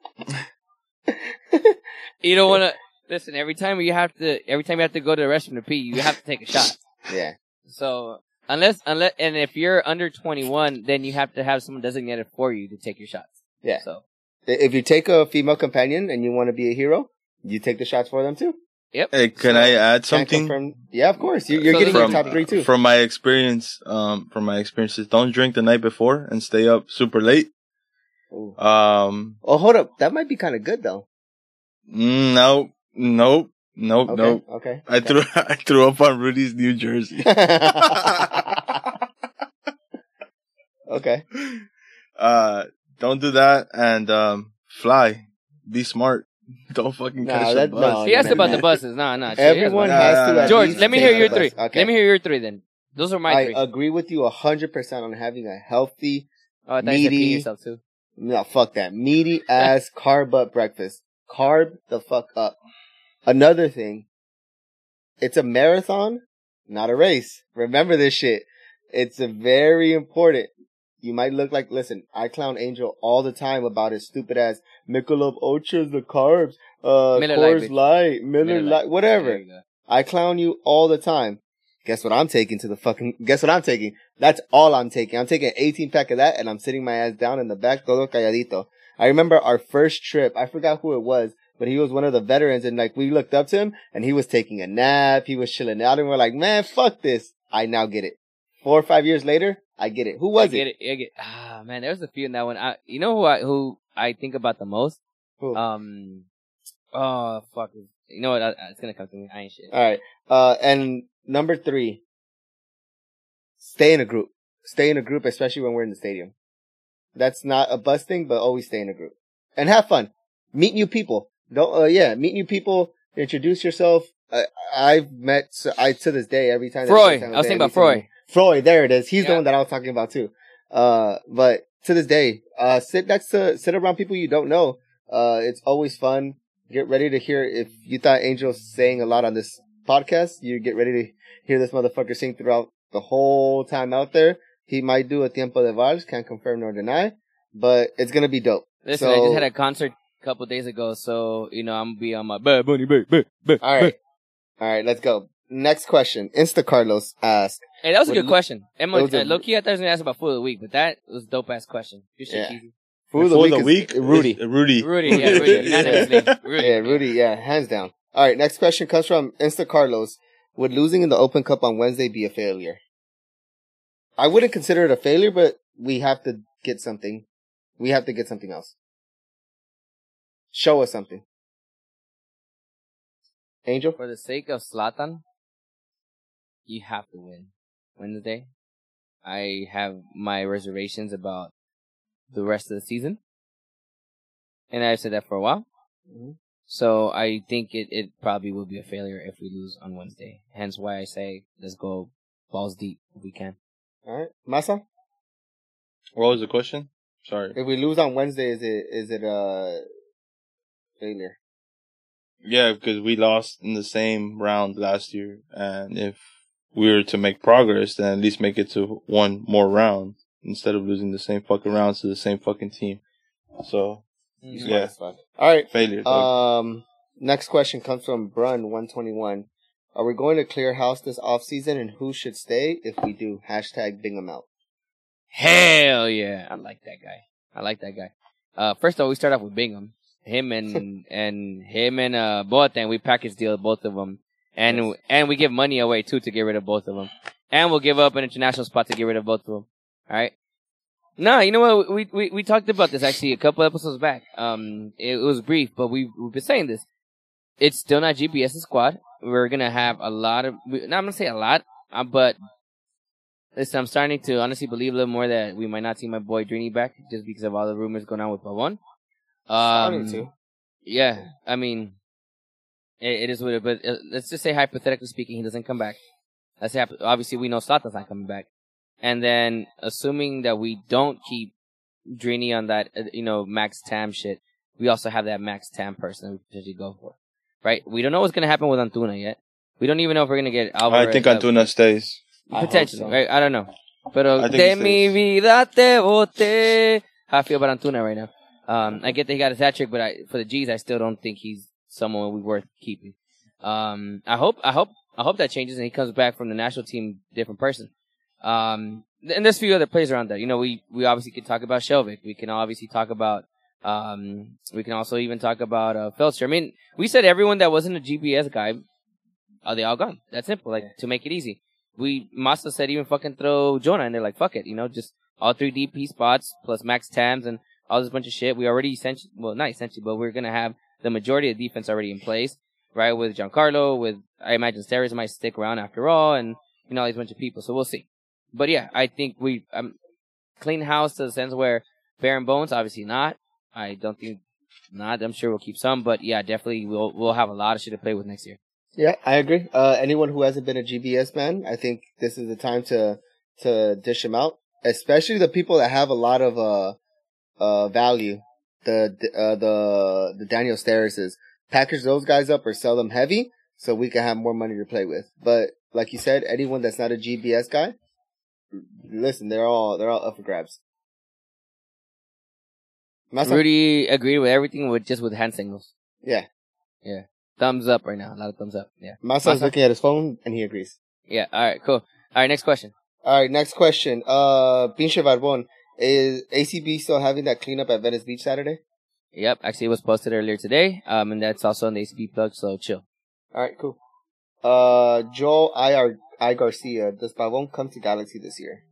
You don't want to listen. Every time you have to, every time you have to go to the restroom to pee, you have to take a shot. Yeah. So unless, unless, and if you're under twenty-one, then you have to have someone designated for you to take your shots. Yeah. So If you take a female companion and you want to be a hero, you take the shots for them too. yep. Hey, can So- I add Can't something? confirm- Yeah, of course. You, you're So getting then- your From, top three too. from my experience, um, from my experiences, don't drink the night before and stay up super late. Ooh. Um, Oh, hold up. That might be kind of good though. mm, no, nope, nope, Okay. nope. Okay. I okay. threw, I threw up on Rudy's New Jersey. Okay. Uh, don't do that and, um, fly. Be smart. Don't fucking Nah, catch a that- bus. no, He asked man, about man. the buses. No, no. Everyone Nah, has to. nah, at George, least let me take hear your the three. bus. Okay. Let me hear your three then. Those are my I three. agree with you a hundred percent on having a healthy, oh, I thought you said pee meaty- yourself too. no, fuck that, meaty ass carb up breakfast. Carb the fuck up. Another thing, it's a marathon, not a race. Remember this shit. It's a very important. You might look like, listen, I clown Angel all the time about his stupid ass Michelob Ultras, the carbs, uh, Miller Lite, Coors bitch. Light, Miller, Miller Lite, Lite. There whatever. you go. I clown you all the time. Guess what I'm taking to the fucking, guess what I'm taking? That's all I'm taking. I'm taking an eighteen pack of that and I'm sitting my ass down in the back, todo calladito. I remember our first trip, I forgot who it was, but he was one of the veterans and like we looked up to him and he was taking a nap, he was chilling out and we're like, man, fuck this. I now get it. Four or five years later, I get it. Who was I get it? it. I get, ah, man, there was a few in that one. I, you know who I, who I think about the most? Who? Um, oh, fuck. You know what? I, it's gonna come to me. I ain't shit. All right. Uh, and number three, stay in a group. Stay in a group, especially when we're in the stadium. That's not a bus thing, but always stay in a group and have fun. Meet new people. Don't. Uh, yeah, meet new people. Introduce yourself. I, I've met. So I to this day every time. Froy. every time I was day, thinking about every time- Froy. Froy. There it is. He's the Yeah. one that I was talking about too. Uh, but to this day, uh, sit next to sit around people you don't know. Uh, it's always fun. Get ready to hear, if you thought Angel's saying a lot on this podcast, you get ready to hear this motherfucker sing throughout the whole time out there. He might do a Tiempo de Vals, can't confirm nor deny, but it's gonna be dope. Listen, So- I just had a concert a couple days ago, so, you know, I'm gonna be on my Bad Bunny, bad, bad, bad. Alright. Alright, let's go. Next question. Insta Carlos asked, Hey, that was a Would good Lu- question. Emma, That was a- uh, low-key, I thought I was gonna ask about food of the week, but that was a dope-ass question. Good shit, Yeah. Cheesy. Food of the For week, the is week, Rudy. is Rudy. Rudy, yeah, Rudy. Unanimously. Rudy. Yeah, Rudy, yeah, hands down. Alright, next question comes from Insta Carlos. Would losing in the Open Cup on Wednesday be a failure? I wouldn't consider it a failure, but we have to get something. We have to get something else. Show us something. Angel? For the sake of Zlatan, you have to win Wednesday. I have my reservations about the rest of the season. And I've said that for a while. Mhm. So I think it, it probably will be a failure if we lose on Wednesday. Hence why I say let's go balls deep if we can. Alright. Masa? What was the question? Sorry. If we lose on Wednesday, is it, is it a failure? Yeah, because we lost in the same round last year, and if we were to make progress, then at least make it to one more round instead of losing the same fucking rounds to the same fucking team. So, yeah, Alright. failure. dog. Um, next question comes from Brun one twenty-one. Are we going to clear house this off season, and who should stay if we do? Hashtag ding 'em out. Hell yeah. I like that guy. I like that guy. Uh, first of all, we start off with Bingham. Him and, and him and, uh, Boateng, we package deal both of them. And, Yes. and we give money away too to get rid of both of them. And we'll give up an international spot to get rid of both of them. Alright? No, you know what? We, we, we talked about this actually a couple episodes back. Um, it, it was brief, but we, we've been saying this. It's still not GBS's squad. We're gonna have a lot of, we, no, I'm gonna say a lot, uh, but listen, I'm starting to honestly believe a little more that we might not see my boy Drini back just because of all the rumors going on with Pavon. Starting Um, to. yeah, I mean, it, it is what it, but uh, let's just say hypothetically speaking, he doesn't come back. Let's say, obviously we know Zlatan's not coming back. And then, assuming that we don't keep Drini on that, uh, you know, Max Tam shit, we also have that Max Tam person we potentially go for. Right? We don't know what's gonna happen with Antuna yet. We don't even know if we're gonna get Alvarez. I think uh, Antuna stays. I hope Potentially, so. right? I don't know. Pero I think de he mi stays. vida te boté. How I feel about Antuna right now. Um, I get that he got his hat trick, but I, for the G's, I still don't think he's someone we worth keeping. Um, I hope, I hope, I hope that changes and he comes back from the national team, different person. Um, and there's a few other players around there. You know, we, we obviously can talk about Shelvik. We can obviously talk about, um, we can also even talk about, uh, Felcher. I mean, we said everyone that wasn't a G B S guy, are they all gone? That's simple, like, to make it easy. We, Masa said even fucking throw Jonah, and they're like, fuck it, you know, just all three D P spots, plus Max Tams, and all this bunch of shit. We already essentially, well, not essentially, but we're gonna have the majority of the defense already in place, right? With Giancarlo, with, I imagine Steres might stick around after all, and, you know, all these bunch of people, so we'll see. But yeah, I think we, um, clean house to the sense where bare and bones, obviously not. I don't think, not, I'm sure we'll keep some, but yeah, definitely we'll, we'll have a lot of shit to play with next year. Yeah, I agree. Uh, anyone who hasn't been a G B S man, I think this is the time to, to dish them out. Especially the people that have a lot of, uh, uh, value. The, uh, the, the Daniel Stereses. Package those guys up or sell them heavy so we can have more money to play with. But, like you said, anyone that's not a G B S guy, listen, they're all, they're all up for grabs. Massa? Rudy agreed with everything with just with hand signals. Yeah. Yeah. Thumbs up right now. A lot of thumbs up. Yeah. Massa's Massa? looking at his phone and he agrees. Yeah. All right. Cool. All right. Next question. All right, next question. Uh, Pinche Barbon, is A C B still having that cleanup at Venice Beach Saturday? Yep. Actually, it was posted earlier today. Um, and that's also on the A C B plug. So chill. All right, cool. Uh, Joel I. R. I. Garcia, does Pavon come to Galaxy this year?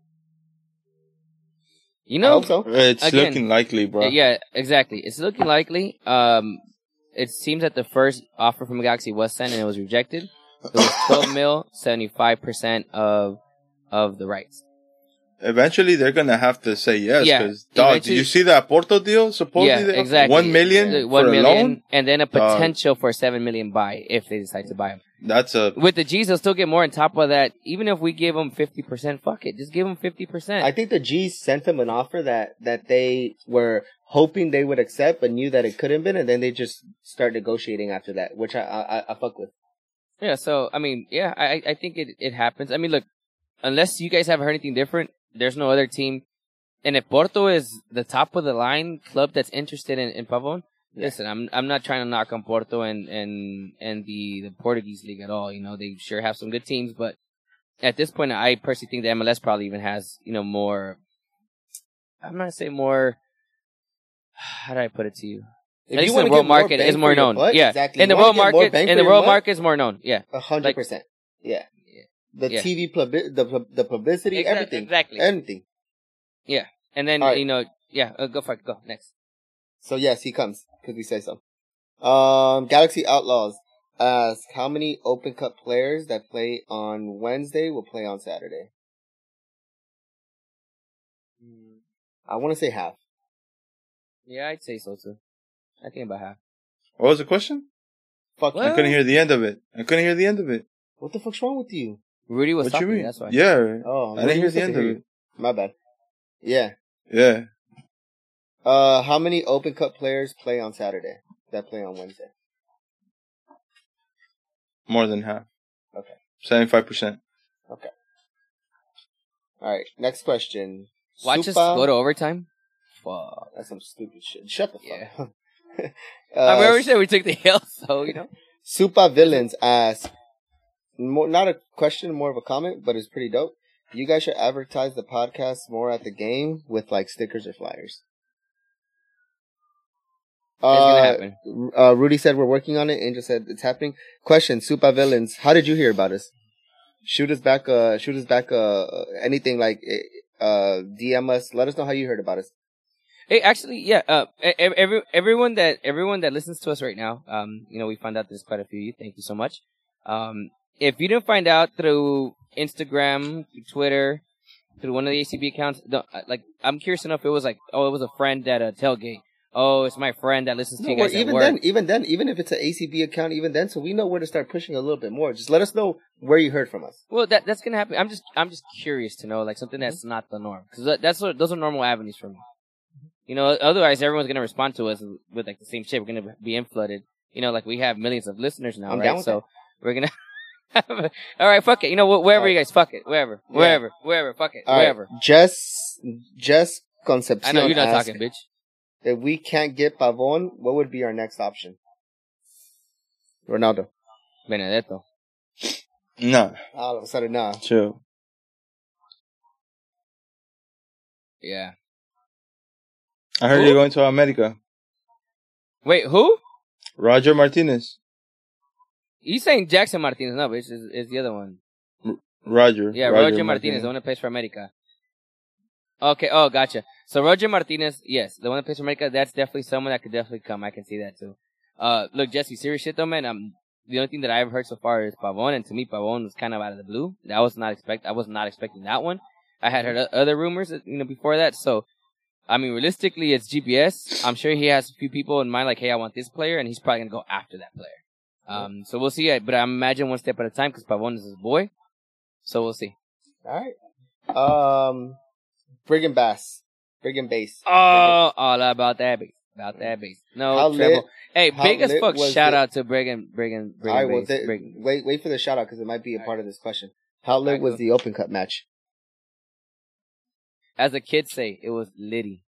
You I know. hope so. It's Again, looking likely, bro. Yeah. Exactly. It's looking likely. Um, it seems that the first offer from Galaxy was sent and it was rejected. It was twelve mil, seventy-five percent of of the rights. Eventually, they're gonna have to say yes. Yeah, Because, dog, did eventually- you see that Porto deal? Supposedly, Yeah, they- exactly. One million Uh, for One a million, loan. and then a Dog. potential for seven million buy if they decide to buy him. That's a With the G's, they'll still get more on top of that. Even if we give them fifty percent, fuck it, just give them fifty percent. I think the G's sent them an offer that, that they were hoping they would accept, but knew that it couldn't been, and then they just start negotiating after that, which I, I, I fuck with. Yeah, so I mean, yeah, I I think it it happens. I mean, look, unless you guys have heard anything different, there's no other team. And if Porto is the top of the line club that's interested in, in Pavon, Yeah. listen, I'm I'm not trying to knock on Porto and and and the the Portuguese league at all. You know, they sure have some good teams, but at this point, I personally think the M L S probably even has you know more. I'm not say more. How do I put it to you? If At you least in wanna the get world more market, bang it's more for your known. buck, Yeah, exactly. in the You wanna world get more market, bang in for the your world buck? market, it's more known. Yeah, A hundred Like- percent. Yeah. Yeah. The Yeah. T V, publi- the pub- the publicity, Exact- everything. exactly. Anything. and then All right. you know, yeah, uh, go for it. Go next. So yes, he comes because we say so. Um, Galaxy Outlaws asks how many Open Cup players that play on Wednesday will play on Saturday. I want to say half. Yeah, I'd say so too. I think about half. what was the question? Fuck What? I you. couldn't hear the end of it. I couldn't hear the end of it. What the fuck's wrong with you? Rudy was What talking. you mean? That's why. Yeah, Oh, I didn't hear was the supposed end to of hear it. you. My bad. Yeah. Yeah, Uh, how many Open Cup players play on Saturday that play on Wednesday? more than half. Okay. Seventy-five percent. All right. Next question. Watch us Supa- go to overtime. Fuck. That's some stupid shit. Shut the fuck Yeah. up. I uh, mean, we said we took the hill, so you know. Supa Villains asks, more, not a question, more of a comment, but it's pretty dope. You guys should advertise the podcast more at the game with like stickers or flyers. It's gonna Uh, happen. uh, Rudy said we're working on it. Angel said it's happening. Question: Supa Villains, how did you hear about us? Shoot us back. Uh, shoot us back. Uh, anything like uh, D M us. Let us know how you heard about us. Hey, actually, yeah. Uh, e- e- every everyone that everyone that listens to us right now, um, you know, we found out there's quite a few of you. Thank you so much. Um, if you didn't find out through Instagram, through Twitter, through one of the A C B accounts, don't, uh, like, I'm curious to know if it was like, oh, it was a friend at a tailgate. Oh, it's my friend that listens to No, you well, guys at even work. then, even then, even if it's an A C B account, even then, so we know where to start pushing a little bit more. Just let us know where you heard from us. Well, that that's gonna happen. I'm just I'm just curious to know like something Mm-hmm. that's not the norm because that, that's what, those are normal avenues for me. You know, otherwise everyone's gonna respond to us with like the same shit. We're gonna be in flooded. You know, like we have millions of listeners now, I'm right? down with So we're gonna. Have a, all right, fuck it. You know, wh- wherever you guys, fuck it. Wherever, Yeah. wherever, wherever, fuck it, All right, wherever. Jess, Jess Concepcion I know you're not asked, talking, bitch. if we can't get Pavon, what would be our next option? Ronaldo. Benedetto. Nah, All of a sudden, nah. chill. Yeah. I heard Who? you're going to America. Wait, who? Roger Martinez. You saying Jackson Martinez? No, bitch. Is is the other one? Roger. Yeah, Roger, Martinez, the one that plays for America. Okay, oh, gotcha. So Roger Martinez, yes, the one that plays for America, that's definitely someone that could definitely come. I can see that too. Uh, look, Jesse, serious shit though, man. Um, the only thing that I've heard so far is Pavon, and to me, Pavon was kind of out of the blue. That was not expect. I was not expecting that one. I had heard o- other rumors, you know, before that. So, I mean, realistically, it's G P S. I'm sure he has a few people in mind, like, hey, I want this player, and he's probably gonna go after that player. Um, so we'll see. But I imagine one step at a time because Pavon is his boy. So we'll see. All right. Um, Brigand Bass. Brigand Bass. Oh, all about that bass. About that bass. No How treble. lit- hey, how big as lit fuck. was Shout the- out to Brigham, Brigham, All right, Brigham well, bass. th- Brigham. wait, wait for the shout out because it might be a All part of this question. How lit Alright, was cool. the Open Cup match? As the kids say, it was litty.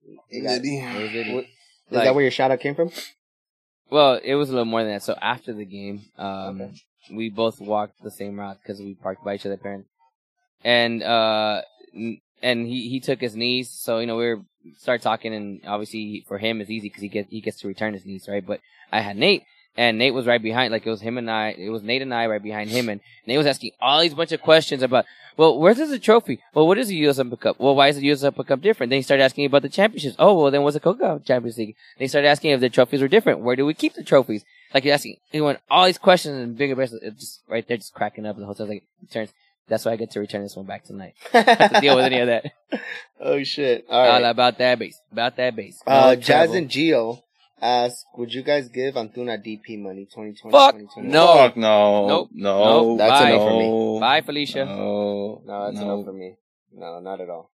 You got- Liddy. It was Liddy. What- Is Like- that where your shout out came from? Well, it was a little more than that. So after the game, um, Okay. we both walked the same route because we parked by each other's parents. And, uh, n- and he, he took his niece. So, you know, we were, started talking, and obviously for him it's easy because he gets, he gets to return his niece, right? But I had Nate, and Nate was right behind, like it was him and I, it was Nate and I right behind him, and Nate was asking all these bunch of questions about, well, where's the trophy? Well, what is the U S Open Cup? Well, why is the U S Open Cup different? Then he started asking about the championships. Oh, well, then what's the Coca Champions League? Then he started asking if the trophies were different. Where do we keep the trophies? Like, he's asking, he went all these questions and bigger, bigger, it just right there, just cracking up. And the hotel's like, returns. That's why I get to return this one back tonight. I have to deal with any of that. Oh shit! All All right. about that base. About that base. Uh, No Jazz trouble. and Gio ask, would you guys give Antuna D P money twenty twenty? Fuck twenty twenty-one? no. Fuck no. Nope. No. Nope. That's Bye. enough for me. Bye, Felicia. No. No, that's no. enough for me. No, not at all.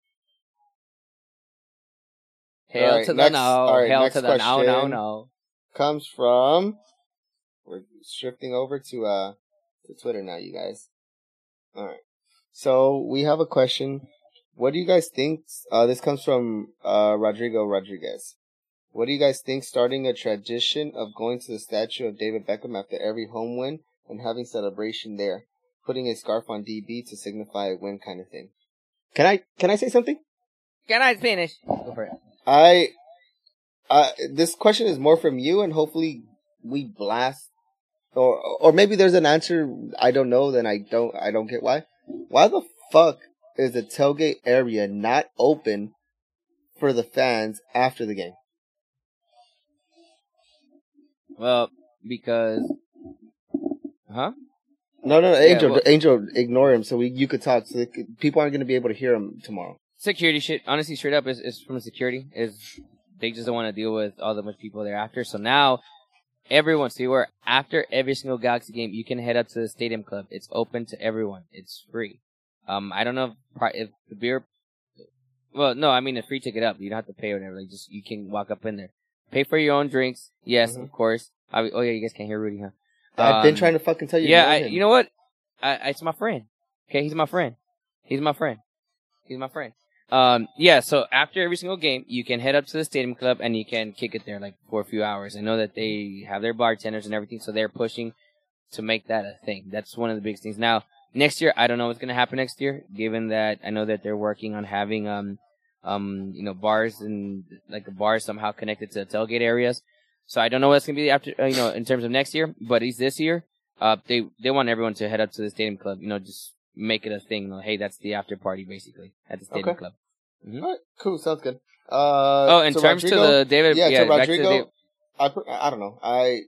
Hell All right, to the next- no. all right, Hell next to the no, no, question. no. Comes from. We're shifting over to uh to Twitter now, you guys. All right. So we have a question. What do you guys think? Uh, this comes from uh Rodrigo Rodriguez. What do you guys think? Starting a tradition of going to the statue of David Beckham after every home win and having celebration there, putting a scarf on D B to signify a win, kind of thing. Can I can I say something? Can I finish? Go for it. I, uh, this question is more from you, and hopefully we blast, or or maybe there's an answer I don't know. Then I don't I don't get why. Why the fuck is the tailgate area not open for the fans after the game? Well, because, huh? No, no, no Yeah, Angel, well- Angel, ignore him so we you could talk. So they could, people aren't going to be able to hear him tomorrow. Security shit. Honestly, straight up, is is from security. Is they just don't want to deal with all the much people thereafter. So now, everyone, see where after every single Galaxy game, you can head up to the Stadium Club. It's open to everyone. It's free. Um, I don't know if, pri- if the beer. Well, no, I mean a free ticket up. You don't have to pay or whatever. Like, just you can walk up in there, pay for your own drinks. Yes, Mhm. of course. I, oh yeah, you guys can't hear Rudy, huh? I've been Um, trying to fucking tell you. Yeah, ignore I, him. you know what? I, I, it's my friend. Okay, he's my friend. He's my friend. He's my friend. Um, yeah, so after every single game, you can head up to the Stadium Club and you can kick it there like for a few hours. I know that they have their bartenders and everything, so they're pushing to make that a thing. That's one of the biggest things. Now, next year, I don't know what's going to happen next year, given that I know that they're working on having, um, um, you know, bars and like a bar somehow connected to the tailgate areas. So I don't know what's going to be after, uh, you know, in terms of next year, but at least this year, uh, they, they want everyone to head up to the Stadium Club, you know, just make it a thing. You know, hey, that's the after party basically at the Stadium Okay. Club. Mm-hmm. All right, cool, sounds good. Uh, Oh, in to terms Rodrigo, to the David, yeah, yeah, to back to the Rodrigo, David- I pr- I don't know. I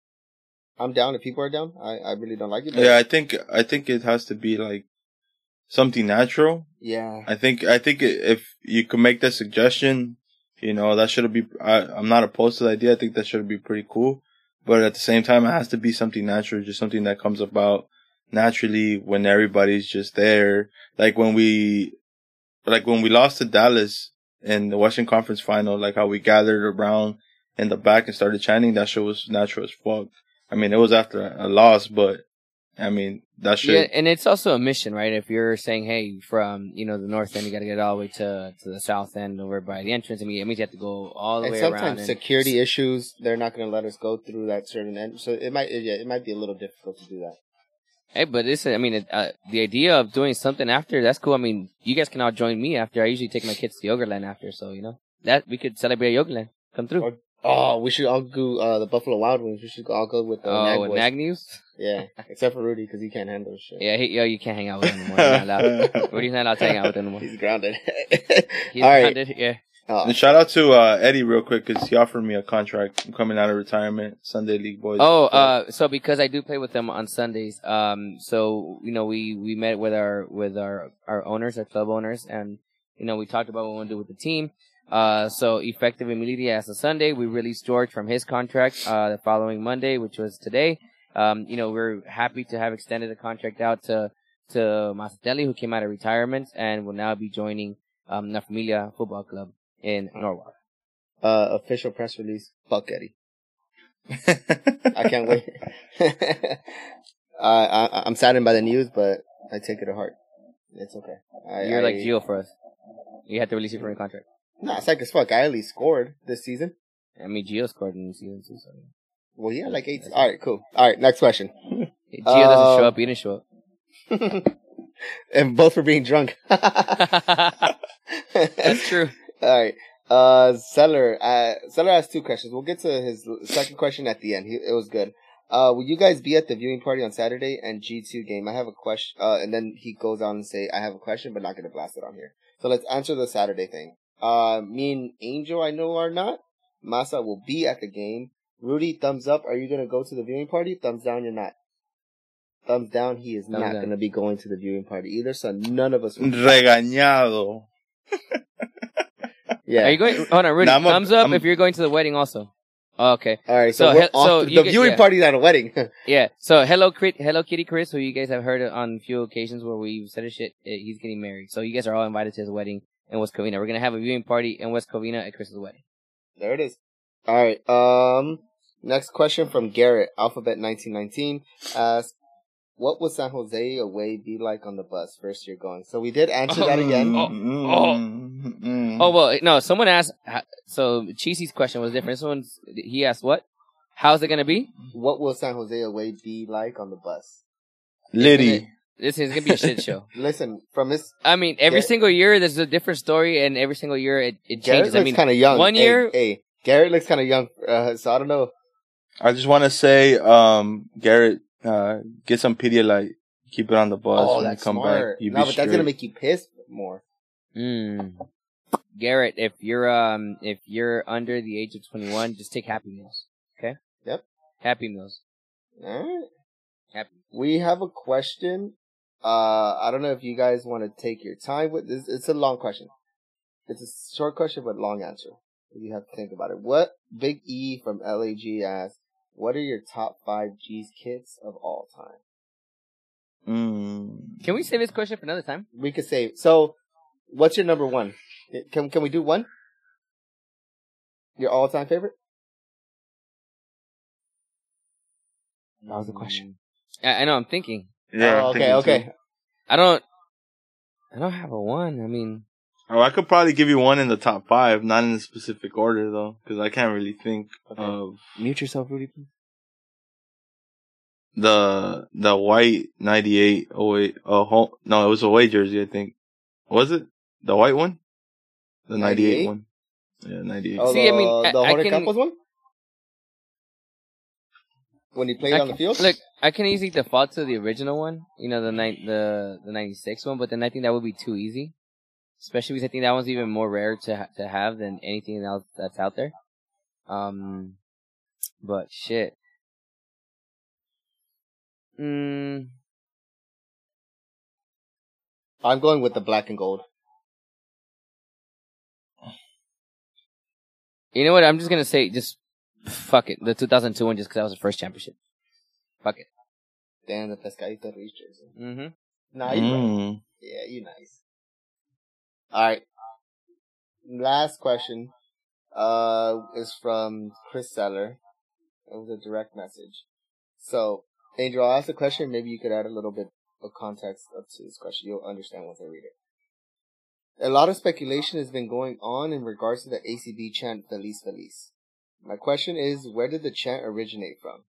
I'm down if people are down. I, I really don't like it. But Yeah, I think I think it has to be like something natural. yeah. I think I think if you could make that suggestion, you know, that should be. I, I'm not opposed to the idea. I think that should be pretty cool. But at the same time, it has to be something natural, just something that comes about naturally when everybody's just there. Like when we, like when we lost to Dallas in the Western Conference Final, like how we gathered around in the back and started chanting. That shit was natural as fuck. I mean, it was after a loss, but I mean, that shit. Yeah, and it's also a mission, right? If you're saying, hey, from, you know, the north end, you got to get all the way to to the south end over by the entrance. I mean, it means you have to go all the And way around. sometimes and- security issues, they're not going to let us go through that certain end. So it might, yeah, it might be a little difficult to do that. Hey, but listen, I mean, it, uh, the idea of doing something after, that's cool. I mean, you guys can all join me after. I usually take my kids to Yogurtland after, so, you know, that we could celebrate Yogurtland. Come through. Or- Oh, we should all go, uh, the Buffalo Wild Wings. We should all go with the oh, Nag with Boys. Nag News? Yeah, except for Rudy, because he can't handle shit. Yeah, he, yo, you can't hang out with him anymore. You're not allowed. Rudy's not allowed to hang out with him anymore. He's grounded. He's all right. grounded, yeah. Oh, And shout out to uh, Eddie real quick because he offered me a contract. I'm coming out of retirement. Sunday League boys. Oh, uh, so because I do play with them on Sundays, um, so, you know, we, we met with our, with our, our owners, our club owners, and, you know, we talked about what we want to do with the team. Uh, so effective immediately as a Sunday, we released George from his contract, uh, the following Monday, which was today. Um, you know, we're happy to have extended the contract out to, to Mazzatelli, who came out of retirement and will now be joining, um, La Familia Football Club in Norwalk. uh, official press release. Fuck Eddie. I can't wait. I, I, I'm saddened by the news, but I take it to heart. It's okay. I, You're I, like Gio for us. You had to release it from your contract. Nah, it's like as fuck. I at least scored this season. I mean, Gio scored in season two. So. Well, yeah, like eight. All right, cool. All right, next question. Gio doesn't Uh, show up. He didn't show up. And both for being drunk. That's true. All right. Uh, Seller, uh, Seller asked two questions. We'll get to his second question at the end. He, it was good. Uh, will you guys be at the viewing party on Saturday and G two game? I have a question. Uh, and then he goes on and say, I have a question, but not going to blast it on here. So let's answer the Saturday thing. Uh, me and Angel, I know are not. Masa will be at the game. Rudy, thumbs up. Are you going to go to the viewing party? Thumbs down, you're not. Thumbs down, he is Thumbs not down. going to be going to the viewing party either, so none of us will. Regañado. Yeah. Are you going? Hold on, Rudy. Nah, I'm a- thumbs up I'm- if you're going to the wedding also. Oh, okay. All right, so, So, we're he- off so the, you the get- viewing yeah. party's at a wedding. Yeah. So hello, Crit- hello, Kitty Chris, who you guys have heard on a few occasions where we've said his shit. eh, He's getting married, so you guys are all invited to his wedding in West Covina. We're gonna have a viewing party in West Covina at Chris's wedding. There it is. All right. Um, next question from Garrett, Alphabet nineteen nineteen, asks, what would San Jose away be like on the bus first year going? So we did answer that again. Oh, Mm, Oh well, no. Someone asked. ha- So Cheesy's question was different. Someone's he asked what? How's it gonna be? What will San Jose away be like on the bus? Liddy. This is gonna be a shit show. Listen, from this, I mean, every Garrett- single year there's a different story, and every single year it, it Garrett changes. I looks mean, kind of young. one Hey, year- hey, Garrett looks kind of young. Uh, so I don't know. I just want to say, um, Garrett, uh, get some Pedialyte. Keep it on the bus Oh, when you that's come smart. back. You No, be but straight. that's gonna make you pissed more. Mm. Garrett, if you're um if you're under the age of twenty-one, just take Happy Meals. Okay. Yep. Happy Meals. All right. Happy. We have a question. Uh, I don't know if you guys want to take your time with this. It's a long question. It's a short question, but long answer. You have to think about it. What Big E from L A G asks, what are your top five G's kits of all time? Mm. Can we save this question for another time? We could say, so what's your number one? Can, can we do one? Your all time favorite? That was the question. I, I know. I'm thinking. Yeah. Oh, I'm okay, thinking okay. too. I don't. I don't have a one. I mean, Oh, I could probably give you one in the top five, not in a specific order though, because I can't really think Okay. of Mute yourself, Rudy, please. the the white ninety-eight away. Oh, home, no, it was away jersey. I think was it the white one, the ninety-eight ninety-eight? one. Yeah, ninety-eight. Oh, See, the, I mean, I- the I Jorge can- Campos one? When he played I on the can- field? Look, I can easily default to the original one. You know, the ni- the the ninety-six one, but then I think that would be too easy. Especially because I think that one's even more rare to ha- to have than anything else that's out there. Um, but shit. Mm, I'm going with the black and gold. you know what? I'm just gonna say, just fuck it. The two thousand two one, just because that was the first championship. Fuck it. Damn, the Pescadito Ruiz jersey. Mm-hmm. Nah, you right. Mm. Yeah, you nice. Alright. Last question, uh, is from Chris Seller. It was a direct message. So, Angel, I'll ask the question. Maybe you could add a little bit of context up to this question. You'll understand once I read it. A lot of speculation has been going on in regards to the A C B chant Feliz Feliz. My question is, where did the chant originate from?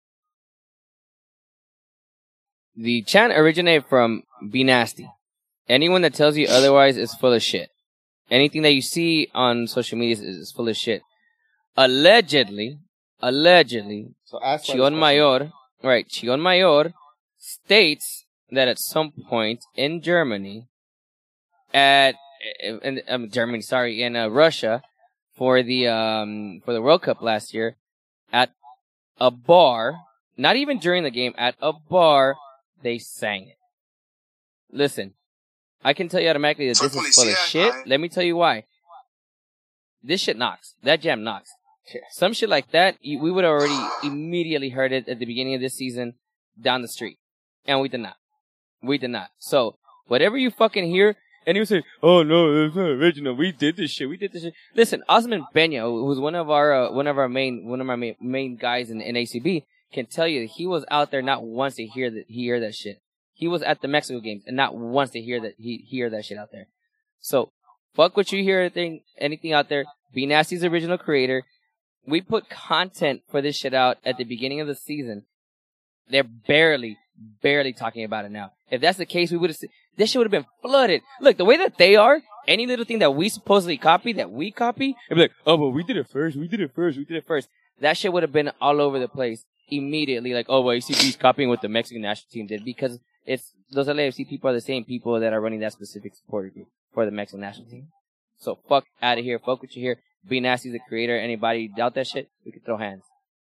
The chant originated from Be Nasty. Anyone that tells you otherwise is full of shit. Anything that you see on social media is, is full of shit. Allegedly, allegedly, So ask why this Chion question- Mayor, right, Chion Mayor states that at some point in Germany, at, in, um, Germany, sorry, in uh, Russia, for the, um, for the World Cup last year, at a bar, not even during the game, at a bar, they sang it. Listen, I can tell you automatically that this is full of shit. Let me tell you why. This shit knocks. That jam knocks. Yeah. Some shit like that, you- we would have already immediately heard it at the beginning of this season down the street. And we did not. We did not. So, whatever you fucking hear, and you say, oh no, it's not original. We did this shit. We did this shit. Listen, Osman Benya, who's one of our, uh, one of our main, one of our main, main guys in, in A C B, can tell you that he was out there not once to hear that, hear that shit. He was at the Mexico games and not once to hear that, he hear that shit out there. So, fuck what you hear, thing, anything out there. Be Nasty's original creator. We put content for this shit out at the beginning of the season. They're barely, barely talking about it now. If that's the case, we would have, this shit would have been flooded. Look, the way that they are, any little thing that we supposedly copy, that we copy, it'd be like, oh, well, we did it first, we did it first, we did it first. That shit would have been all over the place immediately. Like, oh, well, A C B's copying what the Mexican national team did, because it's, those L A F C people are the same people that are running that specific supporter group for the Mexican national team. So fuck out of here. Fuck what you hear. Be Nasty's the creator. Anybody doubt that shit, we can throw hands.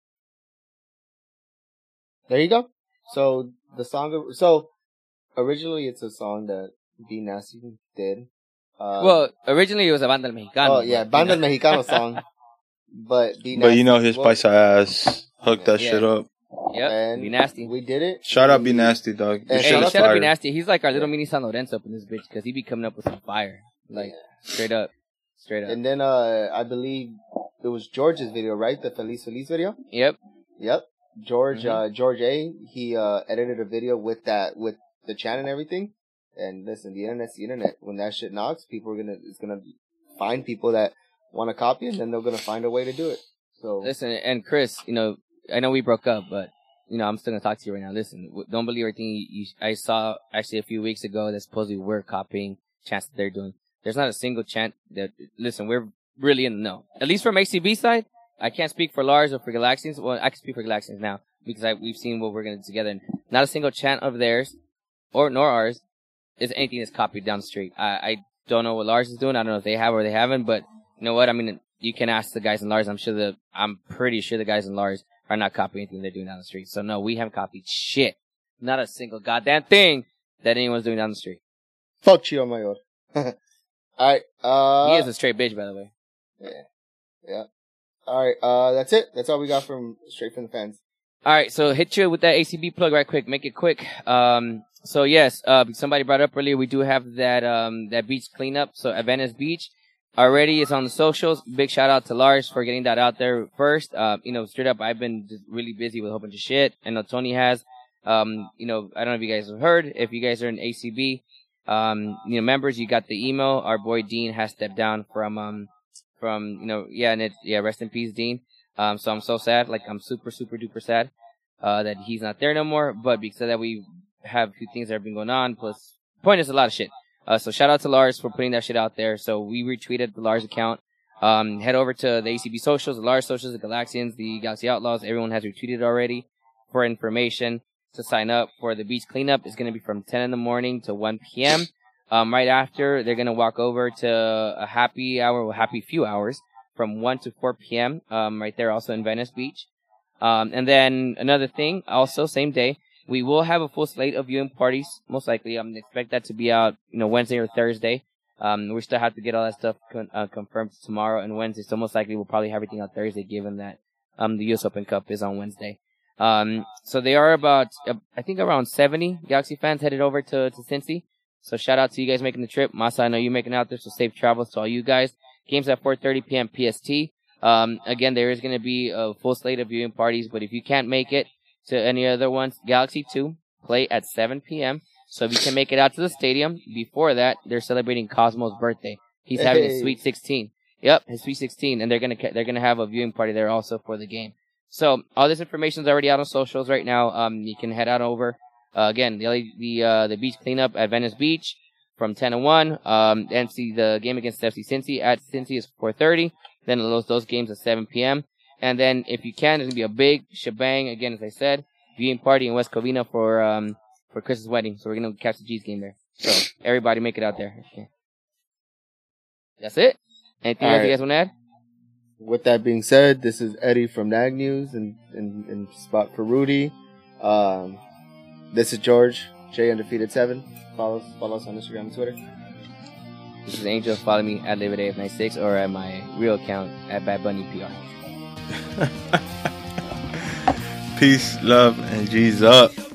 There you go. So the song, so originally it's a song that Be Nasty did. Uh, well, originally it was a Banda El Mexicano. Oh yeah, Banda El Mexicano song. But Be Nasty. But you know his well, paisa ass hooked that yeah. shit up. Yep, and Be Nasty. We did it. Shout out Be Nasty, dog. And This Hey, shit shout is shout out fire. Be Nasty. He's like our little mini San Lorenzo up in this bitch, because he be coming up with some fire. Like, straight up. Straight up. And then uh, I believe it was George's video, right? The Feliz Feliz video. Yep. Yep. George, Mhm. uh, George A. He uh edited a video with that, with the chant and everything. And listen, the internet's the internet. When that shit knocks, people are gonna, it's gonna find people that want to copy it, and then they're gonna find a way to do it. So Listen, and Chris, you know, I know we broke up, but, you know, I'm still gonna talk to you right now. Listen, w- don't believe everything you, you, I saw actually a few weeks ago that supposedly we're copying chants that they're doing. There's not a single chant that, listen, we're really in the know. At least from A C B side, I can't speak for Lars or for Galaxians. Well, I can speak for Galaxians now, because I, we've seen what we're gonna do together, and not a single chant of theirs, or nor ours, is anything that's copied down the street. I, I don't know what Lars is doing. I don't know if they have or they haven't, but you know what? I mean, you can ask the guys in Lars. I'm sure the, I'm pretty sure the guys in Lars are not copying anything they're doing down the street. So no, we haven't copied shit. Not a single goddamn thing that anyone's doing down the street. fuck Chio Mayor. Alright, uh. He is a straight bitch, by the way. Yeah. Yeah. Alright, uh, that's it. That's all we got from Straight from the Fans. All right, so hit you with that A C B plug right quick. Make it quick. Um, so yes, uh, somebody brought up earlier, we do have that, um, that beach cleanup. So at Venice Beach already is on the socials. Big shout out to Lars for getting that out there first. Uh, you know, straight up, I've been just really busy with a whole bunch of shit. I know Tony has. Um, you know, I don't know if you guys have heard. If you guys are in A C B, um, you know, members, you got the email. Our boy Dean has stepped down from, um, from, you know, yeah, and it, yeah, rest in peace, Dean. Um, so I'm so sad. Like, I'm super, super duper sad, uh, that he's not there no more. But because of that, we have a few things that have been going on. Plus, point is a lot of shit. Uh, so shout out to Lars for putting that shit out there. So we retweeted the Lars account. Um, head over to the A C B socials, the Lars socials, the Galaxians, the Galaxy Outlaws. Everyone has retweeted already for information to sign up for the beach cleanup. It's going to be from ten in the morning to one p.m. Um, right after, they're going to walk over to a happy hour, well, happy few hours from one to four p.m. Um, right there also in Venice Beach. Um, and then another thing, also same day, we will have a full slate of viewing parties, most likely. I'm expect that to be out, you know, Wednesday or Thursday. Um, we still have to get all that stuff con- uh, confirmed tomorrow and Wednesday, so most likely we'll probably have everything on Thursday, given that, um, the U S Open Cup is on Wednesday. Um, so they are about, uh, I think around seventy Galaxy fans headed over to, to Cincy. So shout out to you guys making the trip. Masa, I know you're making it out there, so safe travels to all you guys. Games at four thirty p.m. P S T. Um, again, there is going to be a full slate of viewing parties, but if you can't make it to any other ones, Galaxy two play at seven p.m. So if you can make it out to the stadium before that, they're celebrating Cosmo's birthday. He's having his Hey. Sweet sixteen. Yep, his Sweet sixteen, and they're gonna they're gonna have a viewing party there also for the game. So all this information is already out on socials right now. Um, you can head out over uh, again the the uh, the beach cleanup at Venice Beach from ten to one. Um, and see the game against F C Cincy at Cincy is four thirty. Then those those games at seven p.m. And then if you can, there's gonna be a big shebang again, as I said, viewing party in West Covina for um for Chris's wedding. So we're gonna catch the G's game there. So everybody make it out there. Okay. That's it. Anything All else you right. guys want to add? With that being said, this is Eddie from Nag News and, and, and spot for Rudy. Um, this is George, J Undefeated seven. Follow us, follow us on Instagram and Twitter. This is Angel. Follow me at Live F ninety-six or at my real account at Bad Bunny P R. Peace, love, and G's up.